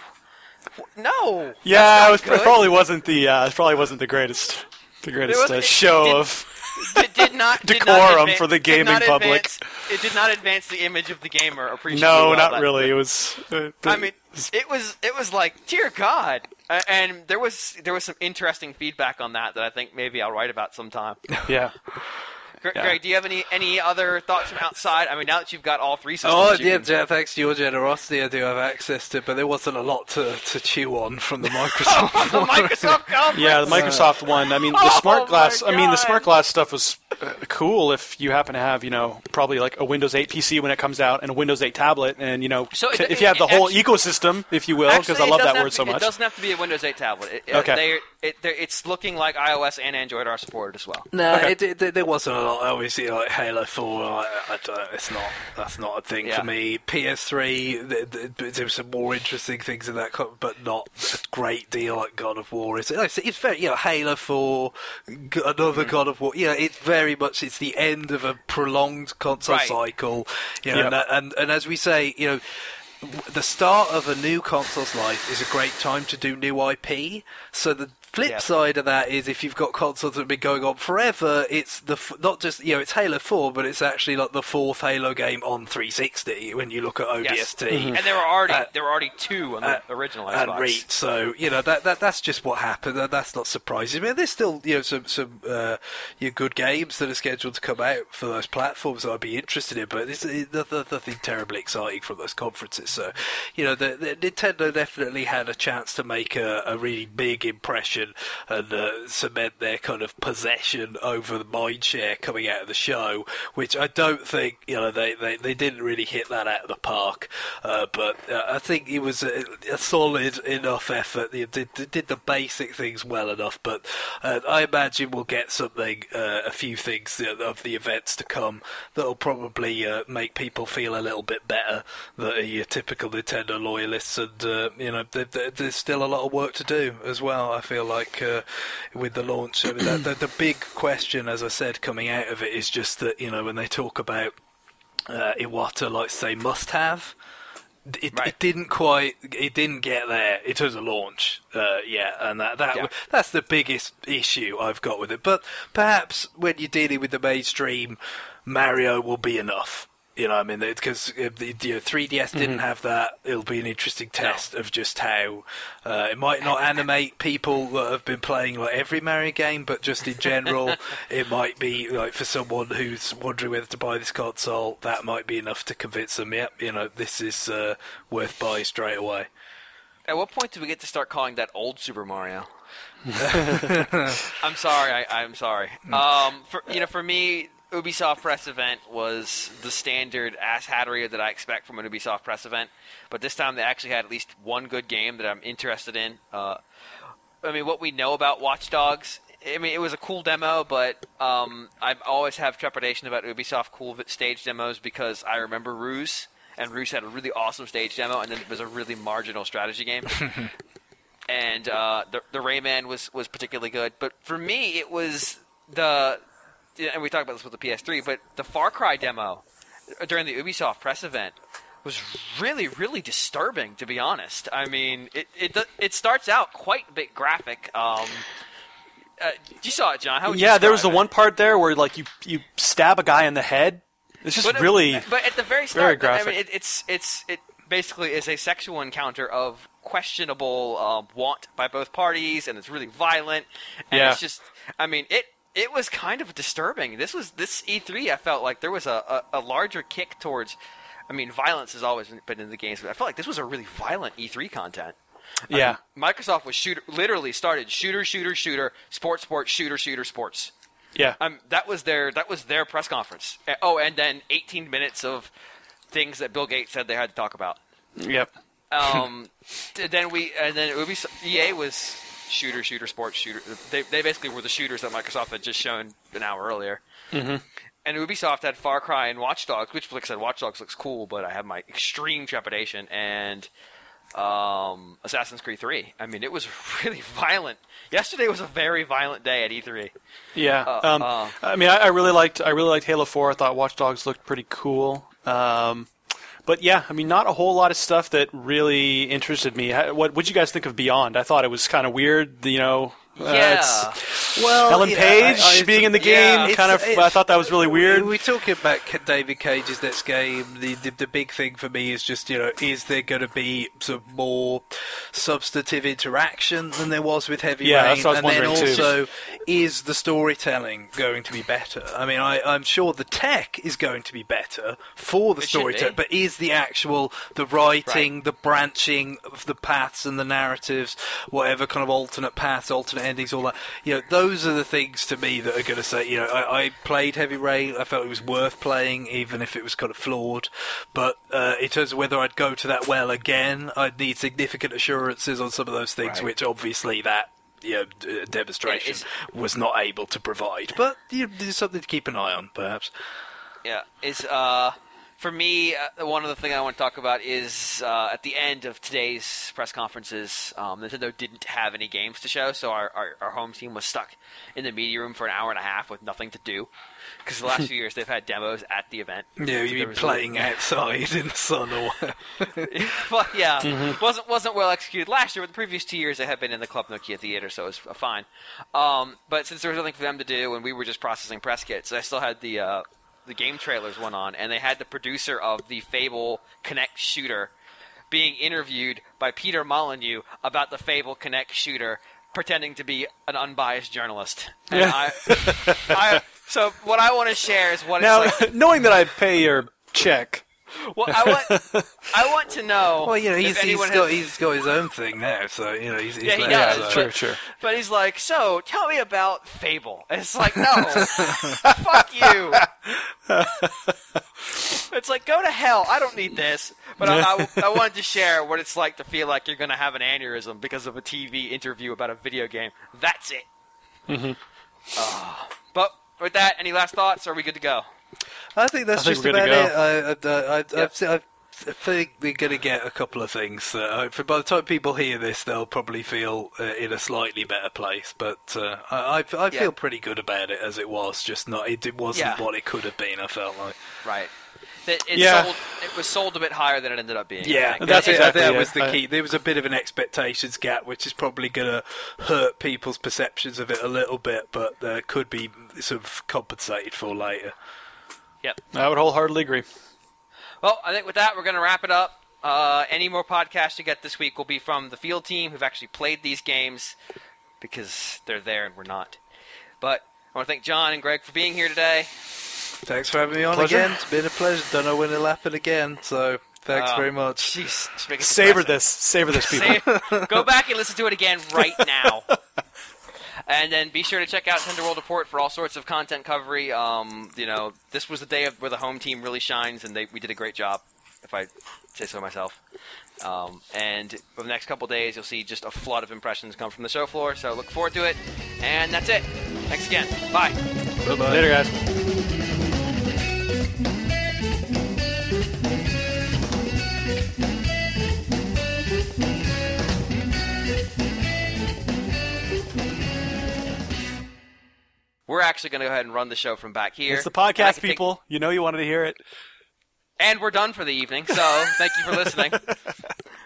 "W- no. yeah, that's it, was, not it good." probably wasn't the uh, it probably wasn't the greatest, the greatest was- uh, it- show it- of. It did not did not Decorum advan- for the did not gaming public. advance- It did not advance the image of the gamer appreciably. No, well, not that- really. It was. Uh, I mean, it was it was like, dear God, uh, and there was there was some interesting feedback on that that I think maybe I'll write about sometime. yeah. Gre- Yeah. Greg, do you have any any other thoughts from outside? I mean, now that you've got all three systems, Oh, you yeah, can- yeah, thanks to your generosity, I do have access to it, but there wasn't a lot to, to chew on from the Microsoft the one. Microsoft conference. Yeah, the Microsoft one. I mean, the Oh smart my glass. I mean, the God. smart glass stuff was uh, cool if you happen to have, you know, probably like a Windows eight P C when it comes out and a Windows eight tablet, and you know, So it- c- it- if you have the it whole actually- ecosystem, if you will, because Actually, I it love doesn't that have word to so be- much. It doesn't have to be a Windows eight tablet. It, Okay. They're, it, they're, it's looking like iOS and Android are supported as well. No, Okay. it, it, there wasn't a lot. Obviously, like Halo Four, I, I don't. It's not. That's not a thing Yeah. for me. P S three, th th there were some more interesting things in that, co- but not a great deal like God of War. It's, it's, it's very, you know, Halo Four, g- another Mm. God of War. You know, it's very much. It's the end of a prolonged console Right. cycle. You know, Yep. and, and and as we say, you know. The start of a new console's life is a great time to do new I P. So the flip Yeah. side of that is if you've got consoles that have been going on forever, it's the f- not just you know it's Halo Four, but it's actually like the fourth Halo game on three sixty when you look at O D S T. Yes. And there were already Uh, there were already two on the uh, original and Xbox. read. So you know that, that that's just what happened. and That's not surprising. I mean, there's still you know some some uh, you know, good games that are scheduled to come out for those platforms that I'd be interested in, but it's, it's nothing terribly exciting from those conferences. So you know, the, the Nintendo definitely had a chance to make a, a really big impression and uh, cement their kind of possession over the mindshare coming out of the show, which I don't think you know they, they, they didn't really hit that out of the park. Uh, but uh, I think it was a, a solid enough effort. They did, they did the basic things well enough, but uh, I imagine we'll get something, uh, a few things of the events to come that'll probably uh, make people feel a little bit better than your typical Nintendo loyalists. And uh, you know, there, there, there's still a lot of work to do as well. I feel like. like uh, with the launch. I mean, the, the, the big question, as I said, coming out of it is just that, you know, when they talk about uh, Iwata, like say, must-have, It, right. it didn't quite. It didn't get there in terms of launch. Uh, yeah, and that that Yeah. that's the biggest issue I've got with it. But perhaps when you're dealing with the mainstream, Mario will be enough. You know, what I mean, because the you know, three D S didn't Mm-hmm. have that. It'll be an interesting test of just how uh, it might not animate people that have been playing like every Mario game, but just in general, it might be like for someone who's wondering whether to buy this console, that might be enough to convince them. Yep, you know, this is uh, worth buying straight away. At what point do we get to start calling that old Super Mario? I'm sorry. I, I'm sorry. Um, for you know, for me, Ubisoft press event was the standard ass hattery that I expect from an Ubisoft press event, but this time they actually had at least one good game that I'm interested in. Uh, I mean, what we know about Watch Dogs, I mean, it was a cool demo, but um, I always have trepidation about Ubisoft cool stage demos because I remember Ruse, and Ruse had a really awesome stage demo, and then it was a really marginal strategy game. And uh, the, the Rayman was, was particularly good, but for me, it was the... and we talked about this with the P S three, but the Far Cry demo during the Ubisoft press event was really, really disturbing, to be honest. I mean, it it, it starts out quite a bit graphic. Um, uh, you saw it, John. How would you Yeah, there was the describe it? one part there where like you you stab a guy in the head. It's just But, really but at the very very start, graphic. I mean, it, it's it's it basically is a sexual encounter of questionable uh, want by both parties, and it's really violent. And Yeah. it's just, I mean, it. It was kind of disturbing. This was this E three. I felt like there was a, a, a larger kick towards. I mean, violence has always been in the games, but I felt like this was a really violent E three content. yeah. I mean, Microsoft was shooter, literally started shooter, shooter, shooter, sports, sports, shooter, shooter, sports. Yeah. Um, that was their that was their press conference. Uh, Oh, and then eighteen minutes of things that Bill Gates said they had to talk about. Yep. Um, th- then we and then Ubisoft, E A was shooter, shooter, sports, shooter. They they basically were the shooters that Microsoft had just shown an hour earlier. Mm-hmm. And Ubisoft had Far Cry and Watch Dogs, which, like I said, Watch Dogs looks cool, but I have my extreme trepidation. And um, Assassin's Creed three. I mean, it was really violent. Yesterday was a very violent day at E three. Yeah. Uh, um, uh, I mean, I, I really liked I really liked Halo four. I thought Watch Dogs looked pretty cool. Um, but yeah, I mean, not a whole lot of stuff that really interested me. How- What would you guys think of Beyond? I thought it was kind of weird. You know. Uh, Yeah. it's- Well, Ellen yeah, Page I- I- being in the yeah, game, it's- kind of. it's- I thought that was really weird. We're talking about Ca- David Cage's next game. The, the the big thing for me is just, you know, is there going to be sort of more substantive interaction than there was with Heavy Yeah, Rain? that's what I was and then wondering, too. also, is the storytelling going to be better? I mean, I, I'm sure the tech is going to be better for the It should storytelling, be. but is the actual, the writing, the branching of the paths and the narratives, whatever kind of alternate paths, alternate endings, all that, you know, those are the things to me that are going to say, you know, I, I played Heavy Rain, I felt it was worth playing, even if it was kind of flawed, but uh, in terms of whether I'd go to that well again, I'd need significant assurances on some of those things, Right. which obviously that, you know, d- demonstration It's- was not able to provide. But you know, there's something to keep an eye on, perhaps. Yeah, is uh, for me, uh, one of the things I want to talk about is uh, at the end of today's press conferences, um, Nintendo didn't have any games to show, so our, our, our home team was stuck in the media room for an hour and a half with nothing to do. Because the last few years they've had demos at the event. Yeah, There you've been was playing outside in the sun or whatever. But yeah, wasn't wasn't well executed last year. But the previous two years, they had been in the Club Nokia theater, so it was uh, fine. Um, but since there was nothing for them to do, and we were just processing press kits, I still had the uh, the game trailers went on, and they had the producer of the Fable Connect shooter being interviewed by Peter Molyneux about the Fable Connect shooter, pretending to be an unbiased journalist. And Yeah. I, I, so what I want to share is what Now, it's like. knowing that I pay your check. Well, I want I want to know. Well, you know, he's, if he's anyone got has- he's got his own thing now, so you know he's, he's Yeah, he there, does, so- but- Sure, sure. But he's like, so tell me about Fable. And it's like, no, fuck you. It's like, go to hell. I don't need this. But I, I, I wanted to share what it's like to feel like you're going to have an aneurysm because of a T V interview about a video game. That's it. Mm-hmm. Uh, but with that, any last thoughts? Or are we good to go? I think that's I think just we're good about to it. I, I, I, Yep. I've, se- I've think they're going to get a couple of things. Uh, by the time people hear this, they'll probably feel uh, in a slightly better place. But uh, I, I, I feel Yeah. pretty good about it as it was. Just not, it, it wasn't Yeah. what it could have been. I felt like. Right. It, it, Yeah. sold, it was sold a bit higher than it ended up being. I Yeah, think. that's That's it. I think exactly that it. was the I- key. There was a bit of an expectations gap, which is probably going to hurt people's perceptions of it a little bit, but uh, could be sort of compensated for later. Yep. I would wholeheartedly agree. Well, I think with that, we're going to wrap it up. Uh, any more podcasts you get this week will be from the field team who've actually played these games because they're there and we're not. But I want to thank John and Greg for being here today. Thanks for having me on Pleasure. again. It's been a pleasure. Don't know when it'll happen again, so thanks Oh, very much. Jeez, just make it Savor depressing. this. Savor this, people. Save- Go back and listen to it again right now. And then be sure to check out Tender World Report for all sorts of content coverage. Um, you know, this was the day of, where the home team really shines, and they, we did a great job, if I say so myself. Um, and for the next couple days, you'll see just a flood of impressions come from the show floor. So look forward to it. And that's it. Thanks again. Bye. Bye-bye. Later, guys. We're actually going to go ahead and run the show from back here. It's the And I podcast, can take- people. You know you wanted to hear it. And we're done for the evening, so thank you for listening.